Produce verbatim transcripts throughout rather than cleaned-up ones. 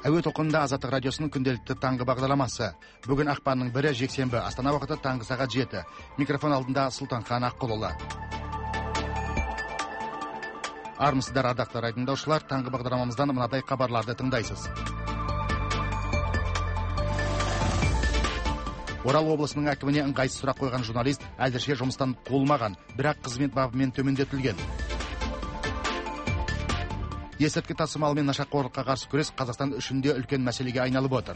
Әуе толқынында Азаттық радиосының күнделікті таңғы бағдарламасы. Бүгін ақпанның бірі жексенбі, Астана уақыты таңғы сағат жеті. Микрофон алдында Сұлтанхан Аққұлұлы. Армысыздар, ардақты радиотыңдаушылар, таңғы бағдарламамыздан мынадай хабарларды тыңдайсыз. Орал облысының әкіміне ыңғайсыз сұрақ қойған журналист әзірше жұмыстан қуылмаған, бірақ қызмет бабымен төмендетілген. Есірткі тасымалы мен нашақорлыққа қарсы күрес Қазақстан үшін де үлкен мәселеге айналып отыр.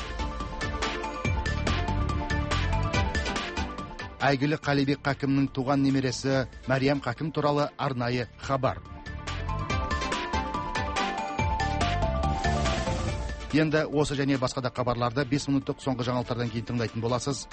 Әйгілі Қалибек Қакімнің туған немересі Мәриям Қакім туралы арнайы хабар. Енді осы және басқа да хабарларды бес минуттық соңғы жаңалықтардан кейін тыңдайтын боласыз.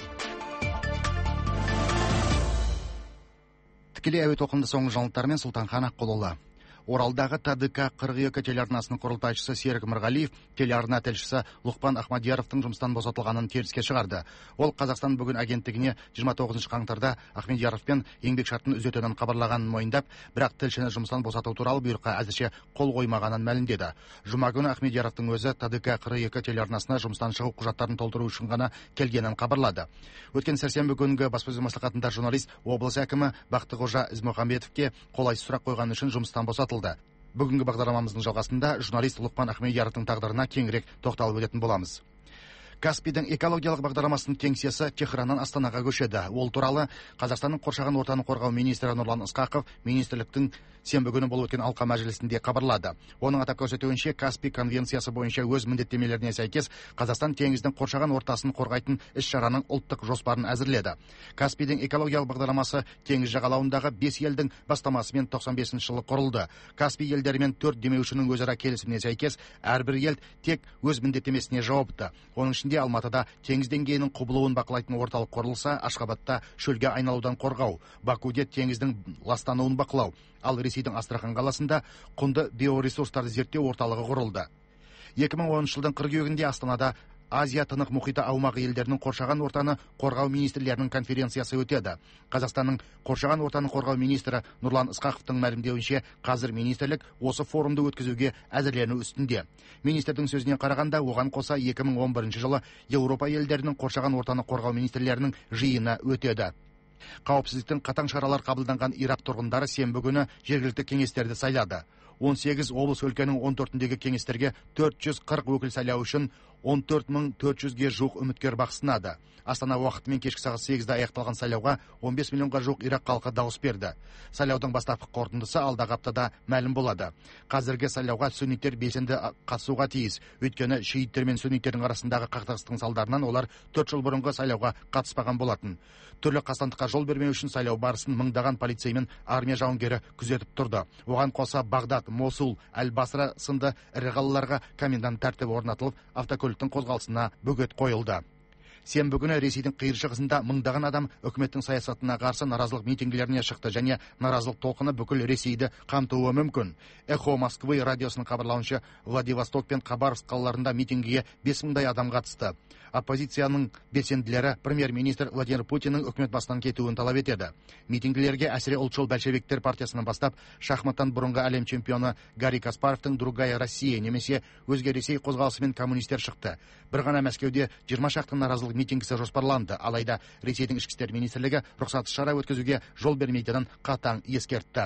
Тікелей әуе толқынында соңғы жаңалықтармен Сұлтанхан Аққұлұлы. Оралдағы Т Д К қырық екі телеарнасының құрылтайшысы Серік Мырғалиев телеарна тілшісі Лұқпан Ахмадияровтың жұмыстан босатылғанын теріске шығарды. Ол Қазақстан бүгін агенттігіне жиырма тоғызыншы қаңтарда Ахмадияровпен еңбек шартын үзетінін хабарлағанын мойындап, бірақ тілшіні жұмыстан босату туралы бұйрыққа әзірше қол қоймағанын мәлімдеді. Жұма күні Ахмадияровтың өзі Т Д К қырық екі телеарнасына жұмыстан шығу құжаттарын толтыру үшін ғана келгенін хабарлады. Өткен сәрсенбі күнгі баспасөз мәслихатында журналист облыс әкімі Бақтықожа Ізмұхамбетовке қолайсыз сұрақ қойған үшін жұмыстан босатылды. Бүгінгі бағдарламамыздың жалғасында журналист Лұқпан Ахмадияровтың тағдырына кеңірек тоқталып өтетін боламыз. Каспийдің экологиялық бағдарламасының кеңсесі Техраннан Астанаға көшеді. Ол туралы Қазақстанның қоршаған ортаны қорғау министрі Нұрлан Ысқақов министрліктің сенбі күні болып өткен алқа мәжілісінде хабарлады. Оның атап көрсетуінше, Каспий конвенциясы бойынша өз міндеттемелеріне сәйкес Қазақстан теңіздің қоршаған ортасын қорғайтын іс-шараның ұлттық жоспарын әзірледі. Каспийдің экологиялық бағдарламасы теңіз жағалауындағы бес елдің бастамасымен тоқсан бесінші жылы құрылды. Каспий елдері мен төрт демеушінің өзара келісіміне сәйкес әрбір ел тек өз міндеттемесіне жауапты. Оның ішінде Алматыда теңіз деңгейінің құбылуын бақылайтын орталық құрылса, Ашхабадта шөлге айналудан қорғау, Бакуде теңіздің ластануын бақылау, ал Ресейдің Астрахан қаласында құнды биоресурстарды зерттеу орталығы құрылды. екі мың оныншы жылдың қыркүйегінде Астанада Азия тынық мұхиты аумағы елдерінің қоршаған ортаны қорғау министрлерінің конференциясы өтеді. Қазақстанның қоршаған ортаны қорғау министрі Нұрлан Ысқақовтың мәлімдеуінше, қазір министрлік осы форумды өткізуге әзірлену үстінде. Министрдің сөзіне қарағанда, оған қоса екі мың он бірінші жылы Еуропа елдерінің қоршаған ортаны қорғау министрлерінің жиыны өтеді. Қауіпсіздіктің қатаң шаралар қабылданған Ирак тұрғындары сенбі күні жергілікті кеңестерді сайлады. он сегіз облыс өлкенің он төртіндегі кеңестерге төрт жүз қырық өкіл сайлау үшін он төрт мың төрт жүзге жуық үміткер бақ сынады. Астана уақытымен кешкі сағат сегізде аяқталған сайлауға он бес миллионға жуық Ирак халқы дауыс берді. Сайлаудың бастапқы қорытындысы алдағы аптада мәлім болады. Қазіргі сайлауға сүнниттер белсенді қатысуға тиіс. Өйткені шииттер мен сүнниттердің арасындағы қақтығыстың салдарынан олар төрт жыл бұрынғы сайлауға қатыспаған болатын. Түрлі қастандыққа жол бермеу үшін сайлау барысын мыңдаған полицей мен армия жауынгері күзетіп тұрды. Оған қоса Бағдат, Мосул, Әл-Басра сынды ірі қалаларға комендант тәртібі орнатылып, автокөліктің қозғалысына бөгет қойылды. Сенбі күні Ресейдің қиыр шығысында мыңдаған адам үкіметтің саясатына қарсы наразылық митингілеріне шықты және наразылық толқыны бүкіл Ресейді қамтуы мүмкін. Эхо Москвы радиосының хабарлауынша, Владивосток пен Хабаровск қалаларында митингіге бес мыңдай адам қатысты. Оппозицияның белсенділері премьер-министр Владимир Путиннің үкімет басынан кетуін талап етеді. Митингілерге әсіре ұлтшыл большевиктер партиясынан бастап, шахматтан бұрынғы әлем чемпионы Гарри Каспаровтың Другая Россия немесе өзге Ресей қозғалысы мен коммунистер шықты. Бір ғана Мәскеуде жиырма шақты наразылық митингісі жоспарланды, алайда Ресейдің ішкі істер министрлігі рұқсатсыз шара өткізуге жол бермейтінін қатаң ескертті.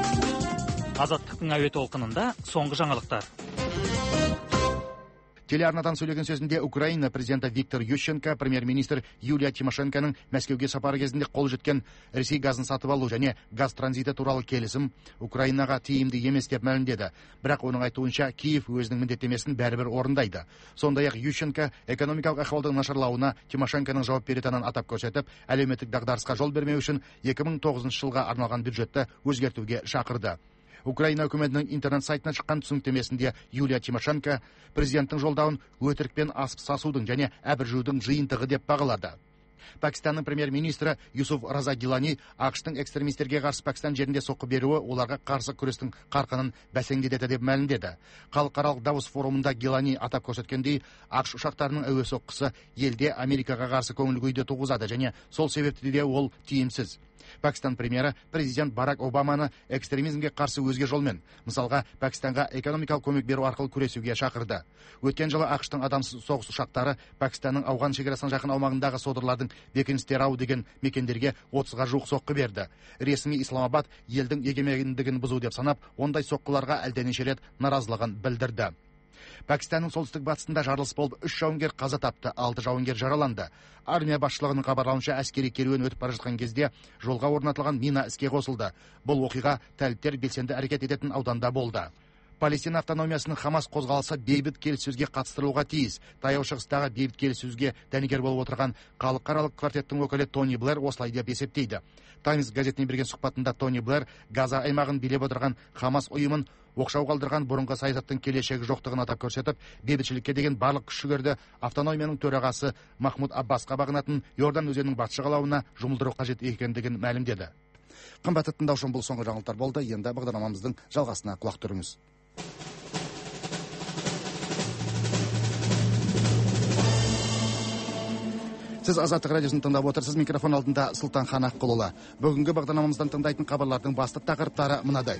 Азаттықтың әуе толқынында соңғы жаңалықтар. Телеарнадан сөйлеген сөзінде Украина президенті Виктор Ющенко, премьер-министр Юлия Тимошенконың Мәскеуге сапары кезінде қол жеткен Ресей газын сатып алу және газ транзиті туралы келісім Украинаға тиімді емес деп мәлімдеді. Бірақ оның айтуынша, Киев өзінің міндеттемесін бәрібір орындайды. Сондай-ақ Ющенко экономикалық ахуалдың нашарлауына Тимошенконың жауап беретінін атап көрсетіп, әлеуметтік дағдарысқа жол бермеу үшін екі мың тоғызыншы жылға арналған бюджетті өзгертуге шақырды. Украина үкіметінің интернет сайтына шыққан түсініктемесінде Юлия Тимошенко президенттің жолдауын өтірік пен асып сасудың және әбіржудің жиынтығы деп бағалады. Пәкістанның премьер-министрі Юсуф Раза Гилани ақштың экстремистерге қарсы Пәкістан жерінде соққы беруі оларға қарсы күрестің қарқынын бәсеңдетеді деп мәлімдеді. Халықаралық Давос форумында Гилани атап көрсеткендей, ақш ұшақтарының әуе соққысы елде Америкаға қарсы көңіл күйді туғызады және сол себепті де ол тиімсіз. Пәкістан премьері президент Барак Обаманы экстремизмге қарсы өзге жолмен, мысалға Пәкістанға экономикалық көмек беру арқылы күресуге шақырды. Өткен жылы ақштың адамсыз соғыс ұшақтары Пәкістанның Ауған шекарасына жақын аумағындағы содырлардың бекіністері ау деген мекендерге отызға жуық соққы берді. Ресми Исламабад елдің егемендігін бұзу деп санап, ондай соққыларға әлденеше рет наразылығын білдірді. Пәкістанның солтүстік батысында жарылыс болып, үш жауынгер қаза тапты, алты жауынгер жараланды. Армия басшылығының хабарлауынша, әскери керуен өтіп бара жатқан кезде жолға орнатылған мина іске қосылды. Бұл оқиға тәліптер белсенді әрекет ететін ауданда болды. Палестина автономиясының Хамас қозғалысы бейбіт келіссөзге қатыстырылуға тиіс. Таяу шығыстағы бейбіт келіссөзге дәнекер болып отырған халықаралық квартеттің өкілі Тони Блэр осылай деп есептейді. Таймс газетіне берген сұхбатында Тони Блэр Газа аймағын билеп отырған Хамас ұйымын оқшау қалдырған бұрынғы саясаттың келешегі жоқтығын атап көрсетіп, бейбітшілікке деген барлық күш-жігерді автономияның төрағасы Махмуд Аббасқа бағынатын Иордан өзенінің батыс жағалауына жұмылдыру қажет екендігін мәлімдеді. Қымбатты тыңдаушым, бұл соңғы жаңалықтар болды. Енді бағдарламамыздың жалғасына құлақ түріңіз. Сіз Азаттық радиосын тыңдап отырсыз. Микрофон алдында Сұлтанхан Аққұлұлы. Бүгінгі бағдарламамыздан тыңдайтын хабарлардың басты тақырыптары мынадай.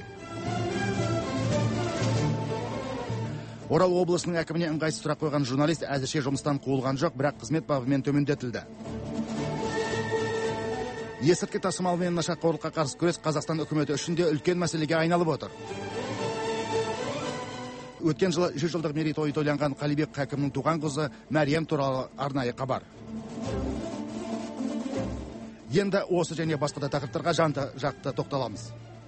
Орал облысының әкіміне ыңғайсыз сұрақ қойған журналист әзірше жұмыстан қуылған жоқ, бірақ қызмет бабымен төмендетілді. Есірткі тасымалы мен нашақорлыққа қарсы күрес Қазақстан үкіметі үшін де үлкен мәселеге айналып отыр. Өткен жылы жүз жылдық мерейтойы тойланған Қалибек Хакімнің туған қызы Мәриям туралы арнайы хабар. Енді осы және басқа да тақырыптарға жанды жақты тоқталамыз.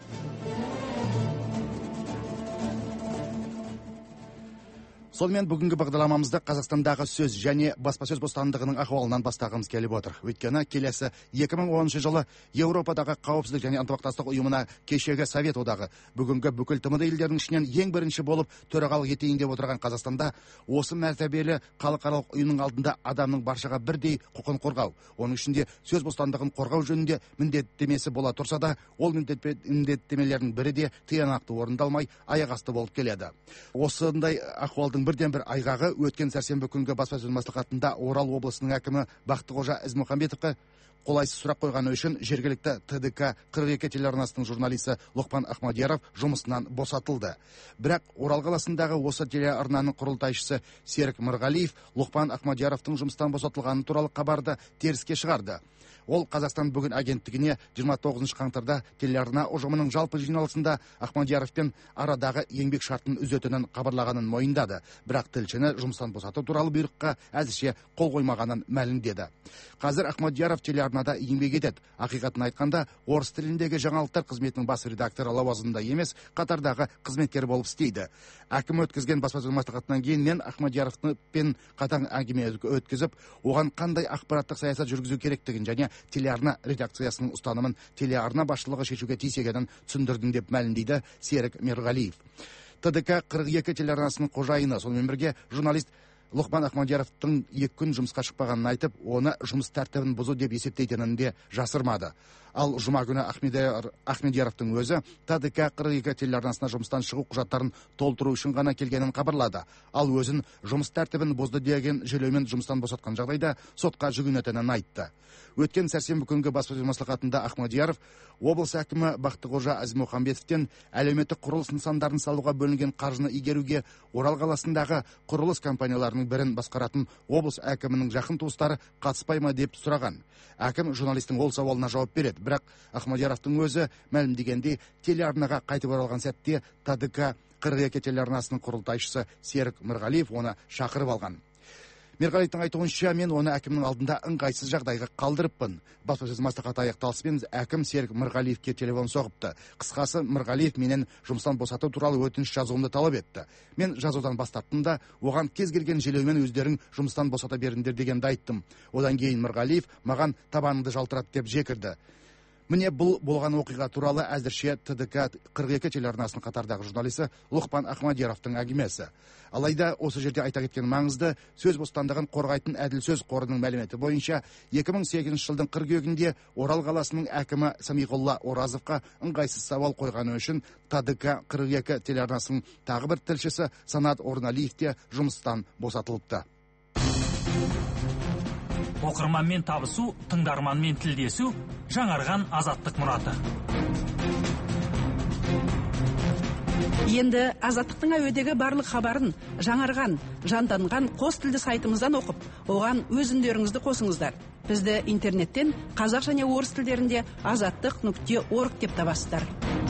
Сонымен бүгінгі бағдарламамызды Қазақстандағы сөз және баспасөз бостандығының ахуалынан бастағымыз келіп отыр. Өйткені келесі екі мың оныншы жылы Еуропадағы қауіпсіздік және ынтымақтастық ұйымына кешегі Совет одағы бүгінгі бүкіл тмд елдерінің ішінен ең бірінші болып төрағалық етейін деп отырған Қазақстанда осы мәртебелі халықаралық ұйымның алдында адамның баршаға бірдей құқын қорғау, оның ішінде сөз бостандығын қорғау жөнінде міндеттемесі бола тұрса да, ол міндеттемелердің бірі де тиянақты орындалмай аяқ асты болып келеді. Осындай ахуалдың бірден бір айғағы өткен сәрсенбі күнгі баспасөз мәслихатында Орал облысының әкімі Бақтықожа Ізмұхамбетовқа қолайсыз сұрақ қойғаны үшін жергілікті Т Д К қырық екі телеарнасының журналисі Лұқпан Ахмадияров жұмысынан босатылды. Бірақ Орал қаласындағы осы телеарнаның құрылтайшысы Серік Мырғалиев Лұқпан Ахмадияровтың жұмыстан босатылғаны туралы хабарды теріске шығарды. Ол Қазақстан бүгін агенттігіне жиырма тоғызыншы қаңтарда телеарна ұжымының жалпы жиналысында Ахмадияровпен арадағы еңбек шартын үзетінін хабарлағанын мойындады. Бірақ тілшіні жұмыстан босату туралы бұйрыққа әзірше қол қоймағанын мәлімдеді. Қазір Ахмадияров телеарнада еңбек етеді. Ақиқатын айтқанда, орыс тіліндегі жаңалықтар қызметінің бас редакторы лауазымында емес, қатардағы қызметкер болып істейді. Әкім өткізген баспасөз мәслихатынан кейін мен Ахмадияровпен қатаң әңгіме өткізіп, оған қандай ақпараттық саясат жүргізу керектігін және телеарна редакциясының ұстанымын телеарна басшылығы шешуге тиіс екенін түсіндірдім деп мәлімдейді Серік Мерғалиев. Т Д К қырық екі телеарнасының қожайыны, сонымен бірге журналист Лұқпан Ахмадияровтың екі күн жұмысқа шықпағанын айтып, оны жұмыс тәртібін бұзу деп есептейтінін де жасырмады. Ал жұма күні Ахмедияровтың өзі Т Д К қырық екі телеарнасына жұмыстан шығу құжаттарын толтыру үшін ғана келгенін хабарлады. Ал өзін жұмыс тәртібін бұзды деген желеумен жұмыстан босатқан жағдайда сотқа жүгінетінін айтты. Өткен сәрсенбі күнгі баспасөз мәслихатында Ахмадияров облыс әкімі Бақтықожа Ізмұхамбетовтен әлеуметтік құрылыс нысандарын салуға бөлінген қаржыны игеруге Орал қаласындағы құрылыс компанияларының бірін басқаратын облыс әкімінің жақын туыстары қатыспай ма деп сұраған. Әкім журналистің ол сауалына жауап береді, бірақ Ахмадияровтың өзі мәлімдегендей телеарнаға қайтып оралған сәтте Т Д К қырық екі телеарнасының құрылтайшысы Серік Мырғалиев оны шақырып алған. Мерғалиевтің айтуынша, мен оны әкімнің алдында ыңғайсыз жағдайға қалдырыппын. Баспасөз мәслихаты аяқталысымен әкім Серік Мырғалиевке телефон соғыпты. Қысқасы, Мырғалиев менен жұмыстан босату туралы өтініш жазуымды талап етті. Мен жазудан бас тарттым да, оған кез келген желеумен өздерің жұмыстан босата беріңдер дегенді айттым. Одан кейін Мырғалиев маған табаныңды жалтырат деп жекірді. Міне бұл болған оқиға туралы әзірше Т Д К қырық екі телеарнасының қатардағы журналисі Лұқпан Ахмадияровтың әңгімесі. Алайда осы жерде айта кеткен маңызды, сөз бостандығын қорғайтын әділ сөз қорының мәліметі бойынша екі мың сегізінші жылдың қыркүйегінде Орал қаласының әкімі Самиғолла Оразовқа ыңғайсыз сауал қойғаны үшін Т Д К қырық екі телеарнасының тағы бір тілшісі Санат Орналиев те жұмыстан босатылыпты. Оқырманмен табысу, тыңдарманмен тілдесу, жаңарған азаттық мұраты. Енді азаттықтың әуедегі барлық хабарын жаңарған, жанданған қос тілді сайтымыздан оқып, оған өз үндеріңізді қосыңыздар. Бізді интернеттен қазақ және орыс тілдерінде азаттық нүкте орг деп табасыздар.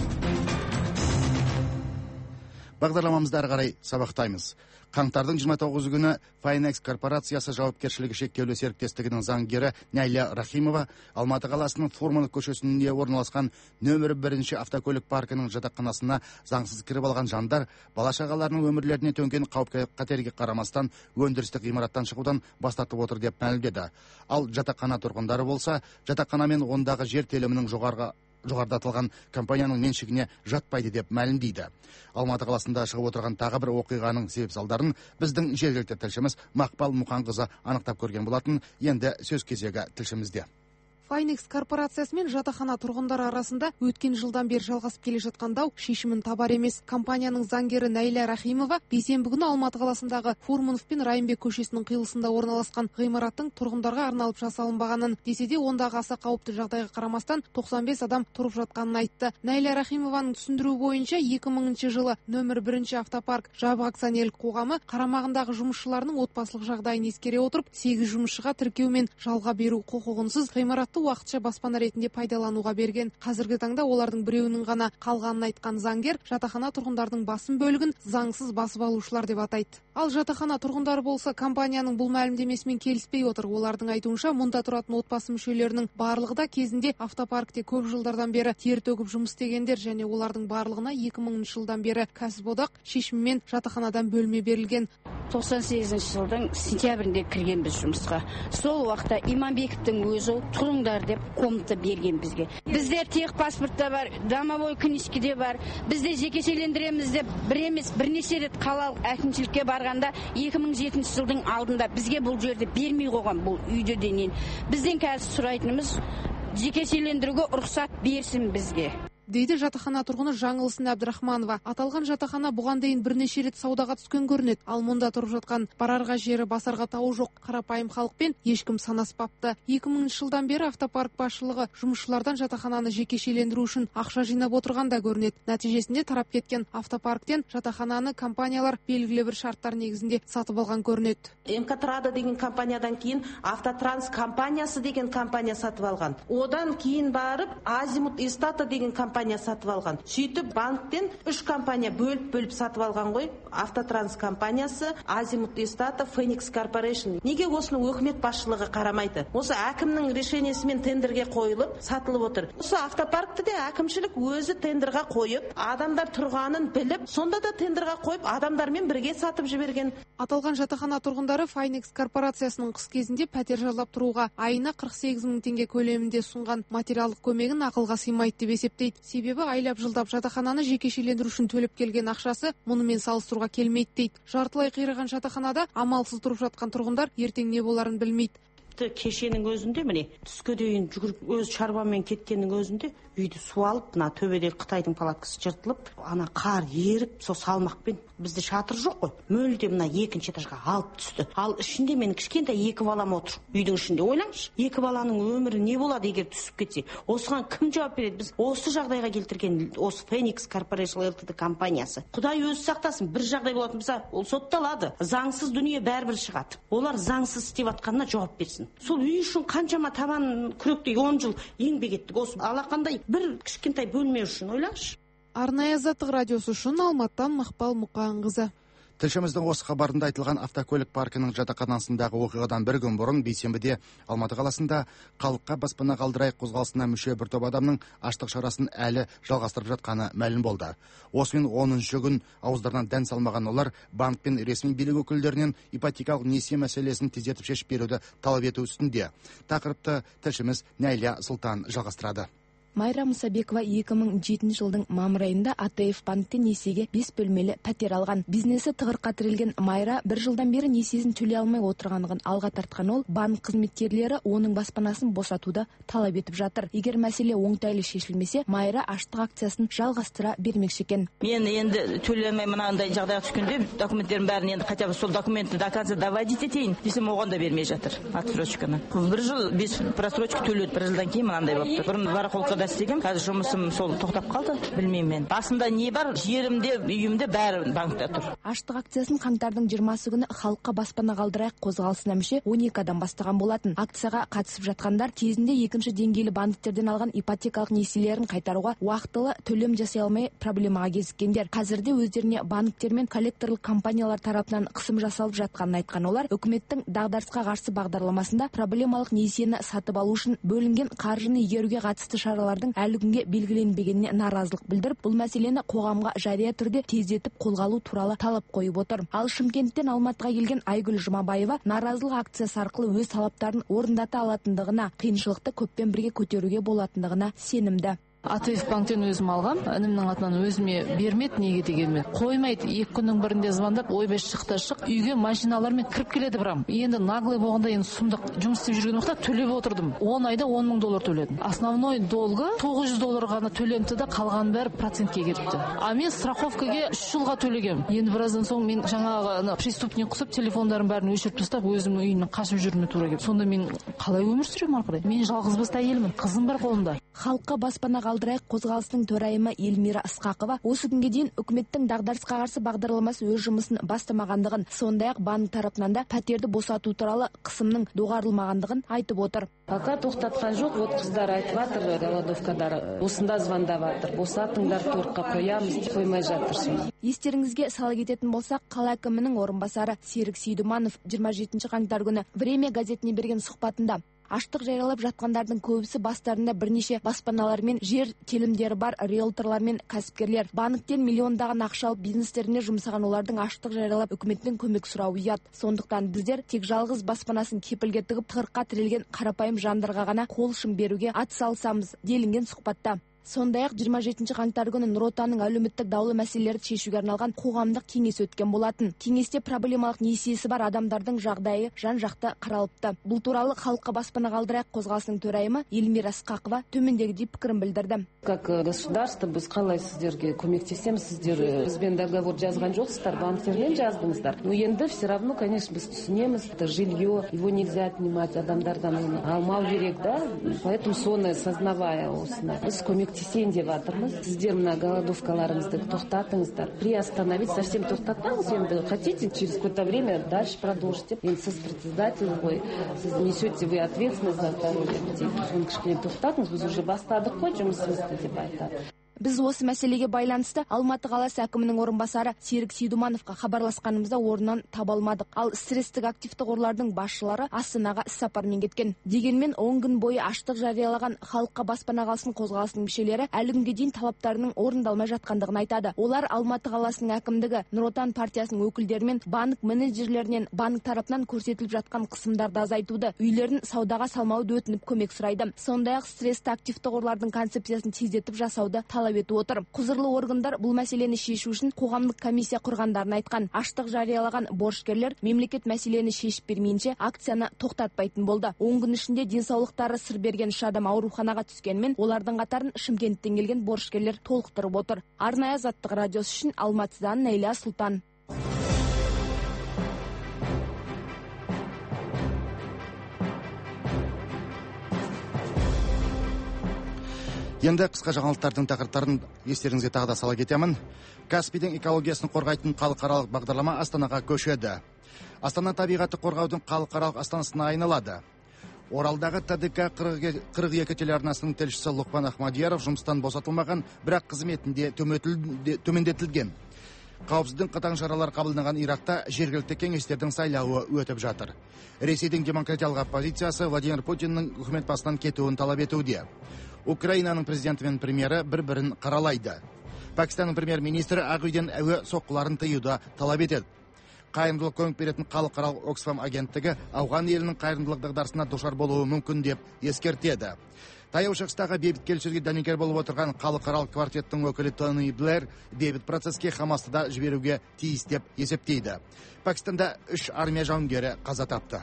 Бағдарламамызды ары қарай сабақтаймыз. Қаңтардың жиырма тоғызы күні Finex корпорациясы жауапкершілігі шектеулі серіктестігінің заңгері Найля Рахимова Алматы қаласының Фурманов көшесінде орналасқан нөмірі бірінші автокөлік паркінің жатақханасына заңсыз кіріп алған жандар бала-шағаларының өмірлеріне төнген қауіп-қатерге қарамастан өндірістік ғимараттан шығудан бас тартып отыр деп мәлімдеді. Ал жатақхана тұрғындары болса, жатақхана мен ондағы жер телімінің жоғарғы жоғарыда аталған компанияның меншігіне жатпайды деп мәлімдейді. Алматы қаласында шығып отырған тағы бір оқиғаның себеп салдарын біздің жергілікті тілшіміз Мақпал Мұқанқызы анықтап көрген болатын. Енді сөз кезегі тілшімізде. Finex корпорациясы мен жатақхана тұрғындары арасында өткен жылдан бері жалғасып келе жатқан дау шешімін табар емес. Компанияның заңгері Найля Рахимова бейсенбі күні Алматы қаласындағы Фурманов пен Райымбек көшесінің қиылысында орналасқан ғимараттың тұрғындарға арналып жасалынбағанын, десе де ондағы аса қауіпті жағдайға қарамастан тоқсан бес адам тұрып жатқанын айтты. Найля Рахимованың түсіндіруі бойынша екі мыңыншы жылы нөмір бірінші автопарк жабық акционерлік қоғамы қарамағындағы жұмысшыларының отбасылық жағдайын ескере отырып, сегіз жұмысшыға тіркеу мен жалға беру құқығынсыз ғимарат уақытша баспана ретінде пайдалануға берген. Қазіргі таңда олардың біреуінің ғана қалғанын айтқан заңгер, жатақхана тұрғындардың басым бөлігін заңсыз басып алушылар деп атайды. Ал жатақхана тұрғындары болса, компанияның бұл мәлімдемесімен келіспей отыр. Олардың айтуынша, мұнда тұратын отбасы мүшелерінің барлығы да кезінде автопаркте көп жылдардан бері тер төгіп жұмыс істегендер және олардың барлығына екі мыңыншы жылдан бері кәсіподақ шешімімен жатақханадан бөлме берілген. тоқсан сегізінші жылдың сентябрінде кірген біз жұмысқа. Сол уақытта Иманбековтің өзі тұрыңдар деп комната берген бізге. Бізде тех паспортта бар, домовой книжкеде бар. Бізде жекешелендіреміз деп бір емес бірнеше рет қалалық әкімшілікке барғанда екі мың жетінші жылдың алдында бізге бұл жерде бермей қойған бұл үйді денен. Бізден қазір сұрайтынымыз жекешелендіруге рұқсат берсін бізге, дейді жатақхана тұрғыны Жаңылсын Әбдірахманова. Аталған жатақхана бұған дейін бірнеше рет саудаға түскен көрінеді. Ал мұнда тұрып жатқан барарға жері басарға тауы жоқ қарапайым халықпен ешкім санаспапты. екі мыңыншы жылдан бері автопарк басшылығы жұмысшылардан жатақхананы жекешелендіру үшін ақша жинап отырғанда көрінеді. Нәтижесінде тарап кеткен автопарктен жатақхананы компаниялар белгілі бір шарттар негізінде сатып алған көрінеді. МК-Трада деген компаниядан кейін Автотранс компаниясы деген компания сатып алған. Одан кейін барып Азимут Истата деген компания компания сатып алған. Сөйтіп банктен үш компания бөліп-бөліп сатып алған ғой. Автотранс компаниясы, Азимут Истата, Finex Corporation. Неге осының өкімет басшылығы қарамайды? Осы әкімнің решениесімен тендерге қойылып, сатылып отыр. Осы автопаркті де әкімшілік өзі тендерға қойып, адамдар тұрғанын біліп, сонда да тендерға қойып, адамдармен бірге сатып жіберген. Аталған жатақхана тұрғындары Finex корпорациясының қыс кезінде пәтер жалдап тұруға айына қырық сегіз мың теңге көлемінде ұсынған материалдық көмегін ақылға сыймайды деп есептейді. Себебі айлап жылдап жатақхананы жекешелендіру үшін төлеп келген ақшасы мұнымен салыстыруға келмейді дейді. Жартылай қираған жатақханада амалсыз тұрып жатқан тұрғындар ертең не боларын білмейді. Кешенің өзінде, міне, түске дейін жүгіріп өз шаруамен кеткеннің өзінде үйді су алып, мына төбедегі Қытайдың палаткасы жыртылып, ана қар еріп, сол салмақпен, бізде шатыр жоқ қой, мүлде мына екінші этажға алып түсті. Ал ішінде менің кішкентай екі балам отыр. Үйдің ішінде ойлаңызшы, екі баланың өмірі не болады егер түсіп кетсе? Осыған кім жауап береді? Біз осы жағдайға келтірген осы Finex Corporation Ltd компаниясы. Құдай өзі сақтасын, бір жағдай болатын болса, ол сотталады. Заңсыз дүние бәрібір шығады. Олар заңсыз істеп жатқанына жауап берсін. Сол үй үшін қаншама табан күректей он жыл еңбек еттік. Осы алақандай бір кішкентай бөлме үшін ойлаңызшы. Арнайы Азаттық радиосы үшін Алматыдан Мақпал Мұқанқызы. Тілшіміздің осы хабарында айтылған автокөлік паркінің жатақханасындағы оқиғадан бір күн бұрын бейсенбіде Алматы қаласында халыққа баспана қалдырайық қозғалысына мүше бір топ адамның аштық шарасын әлі жалғастырып жатқаны мәлім болды. Осымен оныншы күн ауыздарынан дән салмаған олар банк пен ресми билік өкілдерінен ипотекалық несие мәселесін тездетіп шешіп беруді талап ету үстінде. Тақырыпты тілшіміз Найля Сұлтан жалғастырады. Майра Мұсабекова екі мың жетінші жылдың мамыр айында А Т Ф банктен несиеге бес бөлмелі пәтер алған. Бизнесі тығырыққа тірелген Майра бір жылдан бері несиесін төлей алмай отырғанын алға тартқан ол, банк қызметкерлері оның баспанасын босатуды талап етіп жатыр. Егер мәселе оңтайлы шешілмесе, Майра аштық акциясын жалғастыра бермекші екен. Мен енді төлей алмай мынандай жағдайға түскенде документтердің бәрін енді хотя бы сол документті до конца доводить етейін десем, оған да бермей жатыр отсрочканы. Бір жыл без просрочка төледі, бір жылдан кейін мынандай болыпты. Бұрын барахолкада істегем, қазір жұмысым сол тоқтап қалды, білмеймін мен. Басында не бар, жерімде, үйімде бәрі банкта тұр. Аштық акциясын қаңтардың жиырмасы күні халыққа баспана қалдырайық қозғалысына мүше он екі адам бастаған болатын. Акцияға қатысып жатқандар кезінде екінші деңгейлі банктерден алған ипотекалық несиелерін қайтаруға уақытылы төлем жасай алмай проблемаға кезіккендер. Қазірде өздеріне банктер мен коллекторлық компаниялар тарапынан қысым жасалып жатқанын айтқан олар, үкіметтің дағдарысқа қарсы бағдарламасында проблемалық несиені сатып алу үшін бөлінген қаржыны игеруге қатысты шаралардың әлі күнге белгіленбегеніне наразылық білдіріп, бұл мәселені қоғамға жария түрде тездетіп қолға алу туралы талап қойып отыр. Ал Шымкенттен Алматыға келген Айгүл Жұмабаева наразылық акциясы арқылы өз талаптарын орындата алатындығына, қиыншылықты көппен бірге көтеруге болатындығына сенімді. А Т Ф банктен өзім алғам, інімнің атынан өзіме бермеді, неге дегенмен қоймайды. Екі күннің бірінде звондап, ойбай шықта шық, үйге машиналармен кіріп келеді бірам. Енді наглый болғанда, енді сұмдық жұмыс істеп жүрген уақытта төлеп отырдым. он айда он мың доллар төледім. Основной долгы тоғыз жүз доллар ғана төленді де, қалған бәрі процентке кетіпті. А мен страховкаға үш жылға төлегем. Енді біраздан соң мен жаңағы преступник құсып, телефондарын бәрін өшіріп тастап, өзім үйімнен қашып жүрме тура келді. Сонда мен қалай өмір сүремін арқылай? Мен жалғызбасты әйелмін, қызым бар қолымда. Халыққа баспана қалдырайық қозғалысының төрайымы Эльмира Ысқақова осы күнге дейін үкіметтің дағдарысқа қарсы бағдарламасы өз жұмысын бастамағандығын, сондай-ақ банк тарапынан да пәтерді босату туралы қысымның доғарылмағандығын айтып отыр. Пока тоқтатқан жоқ, вот қыздар айтып жатыр, голодовкадар осында звондап жатыр. Босатыңдар, торқа қоямыз, қоймай жатыр. Естеріңізге сала кететін болсақ, қала әкімінің орынбасары Серік Сейдуманов жиырма жетінші қаңтар күні Время газетіне берген сұхбатында аштық жайралап жатқандардың көбісі бастарында бірнеше баспаналар мен жер телімдері бар риэлторлар мен кәсіпкерлер. Банктен миллиондаған ақша алып бизнестеріне жұмсаған олардың аштық жайралап үкіметтен көмек сұрауы ұят. Сондықтан біздер тек жалғыз баспанасын кепілге тігіп тығырыққа тірелген қарапайым жандарға ғана қол ұшын беруге атсалысамыз делінген сұхбатта. Сондай-ақ жиырма жетінші қаңтар күні Нұр Отанның әлеуметтік даулы мәселелерді шешуге арналған қоғамдық кеңес өткен болатын. Кеңесте проблемалық несиесі бар адамдардың жағдайы жан-жақты қаралыпты. Бұл туралы халыққа баспана қалдырайық қозғалысының төрайымы Эльмира Ысқақова төмендегідей пікірін білдірді. Как государство біз қалай сіздерге көмектесеміз, сіздер бізбен договор жазған жоқсыздар, банктермен жаздыңыздар. Но енді все равно, конечно, біз түсінеміз, это жилье, его нельзя отнимать, адамдардан оны алмау керек, да? Поэтому соны сознавая осыны, біз көмектесейін деп жатырмыз. Сіздер мына голодовкаларыңызды тоқтатыңыздар, приостановить, совсем тоқтатпаңыз, енді хотите через какое-то время дальше продолжить. Енді сіз председатель ғой, сіз несете вы ответственность за здоровье людей. Оны кішкене тоқтатыңыз, біз уже бастадық қой жұмысымызды деп айтады. Біз осы мәселеге байланысты Алматы қаласы әкімінің орынбасары Серік Сейдумановқа хабарласқанымызда орнынан таба алмадық. Ал стресстік активті қорлардың басшылары Астанаға іс-сапармен кеткен. Дегенмен он күн бойы аштық жариялаған халыққа баспана қалсын қозғалысының мүшелері әлі күнге дейін талаптарының орындалмай жатқандығын айтады. Олар Алматы қаласының әкімдігі, Нұр Отан партиясының өкілдерімен банк менеджерлерінен банк тарапынан көрсетіліп жатқан қысымдарды азайтуды, үйлерін саудаға салмауды өтініп көмек сұрайды. Сондай-ақ стрессті активті қорлардың концепциясын тездетіп жасауды талап етіп отыр. Құзырлы органдар бұл мәселені шешу үшін қоғамдық комиссия құрғандарын айтқан. Аштық жариялаған борышкерлер мемлекет мәселені шешіп бермейінше акцияны тоқтатпайтын болды. он күн ішінде денсаулықтары сыр берген үш адам ауруханаға түскенмен, олардың қатарын Шымкенттен келген борышкерлер толықтырып отыр. Арнайы Азаттық радиосы үшін Алматыдан Нәйлә Сұлтан. Енді қысқа жаңалықтардың тақырыптарын естеріңізге тағы да сала кетемін. Каспийдің экологиясын қорғайтын халықаралық бағдарлама Астанаға көшеді. Астана табиғатты қорғаудың халықаралық астанасына айналады. Оралдағы Т Д К қырық екі телеарнасының тілшісі Лұқпан Ахмадияров жұмыстан босатылмаған, бірақ қызметінде төмендетілген. Қауіпсіздің қатаң шаралар қабылданған Иракта жергілікті кеңестердің сайлауы өтіп жатыр. Ресейдің демократиялық оппозициясы Владимир Путиннің үкімет басынан кетуін талап етуде. Украинаның президенті мен премьері бір-бірін қаралайды. Пакистанның премьер-министрі Ақ үйден әуе соққыларын тыюды талап етеді. Қайырымдылық көмек беретін халықаралық Оксфам агенттігі ауған елінің қайырымдылық дағдарысына душар болуы мүмкін деп ескертеді. Таяу шығыстағы бейбіт келіссөзге дәнекер болып отырған халықаралық квартеттің өкілі Тони Блэр бейбіт процеске Хамасты да жіберуге тиіс деп есептейді. Пәкістанда үш армия жауынгері қаза тапты.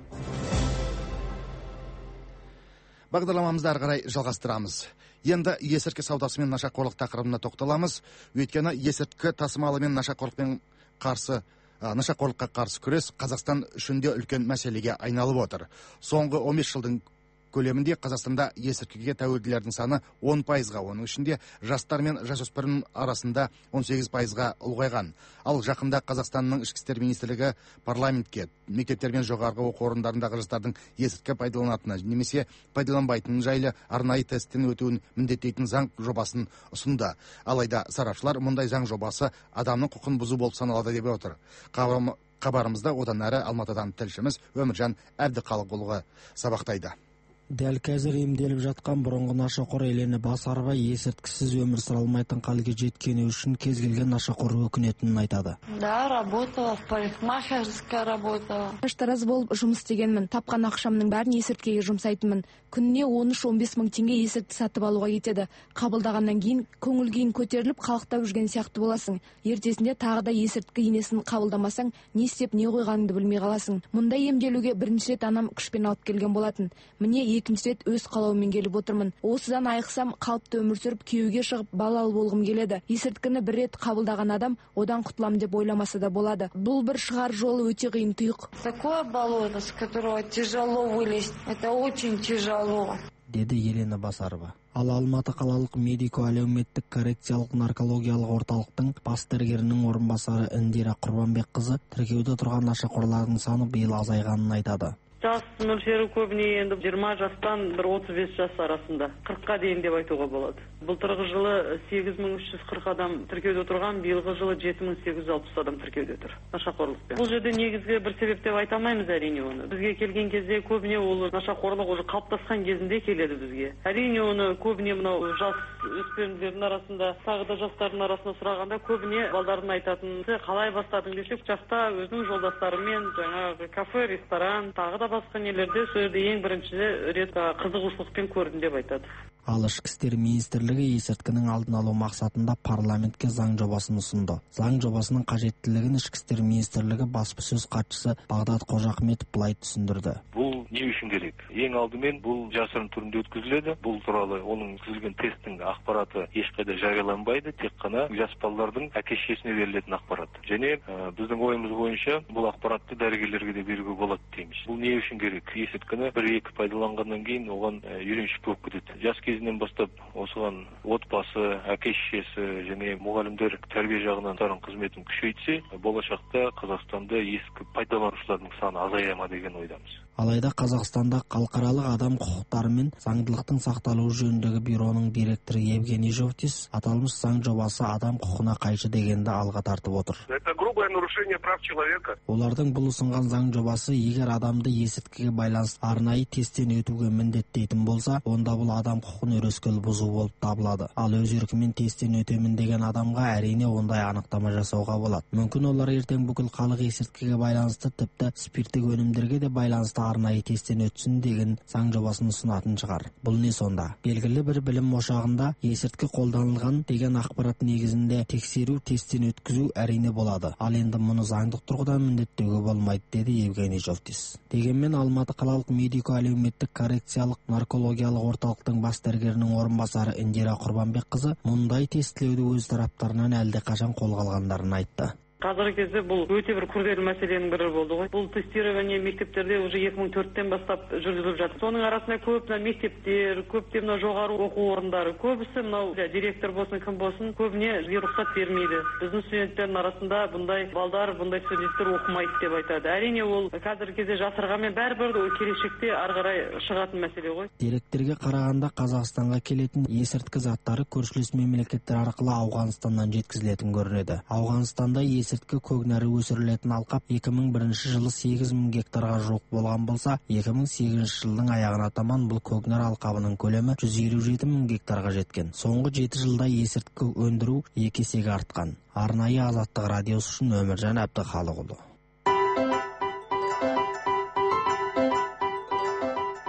Бағдарламамызды ары қарай жалғастырамыз. Енді есірткі саудасы мен нашақорлық тақырыбына тоқталамыз. Өйткені есірткі тасымалы мен нашақорлықпен қарсы нашақорлыққа қарсы күрес Қазақстан үшін де үлкен мәселеге айналып отыр. Соңғы он бес жылдың көлемінде Қазақстанда есірткіге тәуелділердің саны он пайызға, оның ішінде жастар мен жасөспірім арасында он сегіз пайызға ұлғайған. Ал жақында Қазақстанның ішкі істер министрлігі парламентке мектептер мен жоғарғы оқу орындарындағы жастардың есірткі пайдаланатыны немесе пайдаланбайтыны жайлы арнайы тесттен өтуін міндеттейтін заң жобасын ұсынды. Алайда сарапшылар мұндай заң жобасы адамның құқын бұзу болып саналады деп отыр. Хабарымызда одан әрі Алматыдан тілшіміз Өміржан Әбдіқалықұлы сабақтайды. Дәл қазір емделіп жатқан бұрынғы нашақор Елена Басарова есірткісіз өмір сүре алмайтын халге жеткені үшін кез келген нашақор өкінетінін айтады. Да, работала, в парикмахерская работала. Шаштараз болып жұмыс істегенмін. Тапқан ақшамның бәрін есірткіге жұмсайтынмын. Күніне он үш он бес мың теңге есірткі сатып алуға кетеді. Қабылдағаннан кейін көңіл күйің көтеріліп қалықтап жүрген сияқты боласың. Ертесінде тағы да есірткі инесін қабылдамасаң, не істеп не қойғаныңды білмей қаласың. Мұнда емделуге бірінші рет анам күшпен алып келген болатын. Міне екінші рет өз қалауыммен келіп отырмын. Осыдан айықсам қалыпты өмір сүріп күйеуге шығып балалы болғым келеді. Есірткіні бір рет қабылдаған адам одан құтылам деп ойламаса да болады. Бұл бір шығар жолы өте қиын тұйық. Такое болото, с которого тяжело вылезть. Это очень тяжело. Деді Елена Басарова. Ал Алматы қалалық медико-әлеуметтік коррекциялық наркологиялық орталықтың бас дәрігерінің орынбасары Индира Құрбанбекқызы тіркеуде тұрған нашақорлардың саны биыл азайғанын айтады. Жас мөлшері көбіне енді жиырма жастан бір отыз бес жас арасында, қырыққа дейін деп айтуға болады. Былтырғы жылы сегіз мың үш жүз қырық адам тіркеуде тұрған, биылғы жылы жеті мың сегіз жүз алпыс адам тіркеуде тұр нашақорлықпен. Бұл жерде негізгі бір себеп деп айта алмаймыз әрине оны. Бізге келген кезде көбіне ол нашақорлық уже қалыптасқан кезінде келеді бізге. Әрине оны көбіне мынау жас өспірімдердің арасында, тағы да жастардың арасында сұрағанда көбіне балдардың айтатыны қалай бастадың десек, жаста өзінің жолдастарымен жаңағы кафе, ресторан, тағы да басқа нелерде сол жерде ең бірінші рет қызығушылықпен көрдім деп айтады. Ал ішкі істер министрлігі есірткінің алдын алу мақсатында парламентке заң жобасын ұсынды. Заң жобасының қажеттілігін ішкі істер министрлігі баспасөз хатшысы Бағдат Қожахметов былай түсіндірді. Бұл не үшін керек? Ең алдымен бұл жасырын түрінде өткізіледі. Бұл туралы оның өткізілген тесттің ақпараты ешқайда жарияланбайды, тек қана жас балалардың әке-шешесіне берілетін ақпарат. Және ә, біздің ойымыз бойынша бұл ақпаратты дәрігерлерге де беруге болады дейміз. Бұл не үшін керек? Есірткіні бір-екі пайдаланғаннан кейін оған ә, үйреншік болып кетеді. Жас кезінен бастап осыған отбасы, әке-шешесі және мұғалімдер тәрбие жағынан тарын қызметін күшейтсе, болашақта Қазақстанда есірткі пайдаланушылардың саны азая ма деген ойдамыз. Алайда Қазақстанда халықаралық адам құқықтары мен заңдылықтың сақталуы жөніндегі бюроның директоры Евгений Жовтис аталмыш заң жобасы адам құқығына қайшы дегенді алға тартып отыр. Это грубое нарушение прав человека. Олардың бұл ұсынған заң жобасы егер адамды есірткіге байланысты арнайы тесттен өтуге міндеттейтін болса, онда бұл адам құқығын өрескел бұзу болып табылады. Ал өз еркімен тесттен өтемін деген адамға әрине ондай анықтама жасауға болады. Мүмкін олар ертең бүкіл халық есірткіге байланысты тіпті спирттік өнімдерге де байланысты арнайы тесттен өтсін деген заң жобасын ұсынатын шығар. Бұл не сонда? Белгілі бір білім ошағында есірткі қолданылған деген ақпарат негізінде тексеру, тесттен өткізу әрине болады. Ал енді мұны заңдық тұрғыдан міндеттеуге болмайды, деді Евгений Жовтис. Дегенмен Алматы қалалық медико-әлеуметтік коррекциялық наркологиялық орталықтың бас дәрігерінің орынбасары Индира Құрбанбекқызы мұндай тестілеуді өз тараптарынан әлдеқашан қолға алғандарын айтты. Қазіргі кезде бұл өте бір күрделі мәселенің бірі болды ғой. Бұл тестирование мектептерде уже екі мың төрттен бастап жүргізіліп жатыр. Соның арасында көп мына мектептер, көп те мына жоғары оқу орындары, көбісі мынау директор болсын, кім болсын, көбіне рұқсат бермейді. Біздің студенттердің арасында бұндай балдар, бұндай студенттер оқымайды деп айтады. Әрине ол қазіргі кезде жасырғанмен бәрібір келешекте ары қарай шығатын мәселе ғой. Деректерге қарағанда Қазақстанға келетін есірткі заттары көршілес мемлекеттер арқылы Ауғанстаннан жеткізілетін көрінеді. Ауғанстанда есірткі көкнәрі өсірілетін алқап екі мың бірінші жылы сегіз мың гектарға жуық болған болса, екі мың сегізінші жылдың аяғына таман бұл көкнәр алқабының көлемі жүз елу жеті мың гектарға жеткен. Соңғы жеті жылда есірткі өндіру екі есеге артқан. Арнайы Азаттық радиосы үшін Өміржан Әбдіқалықұлы.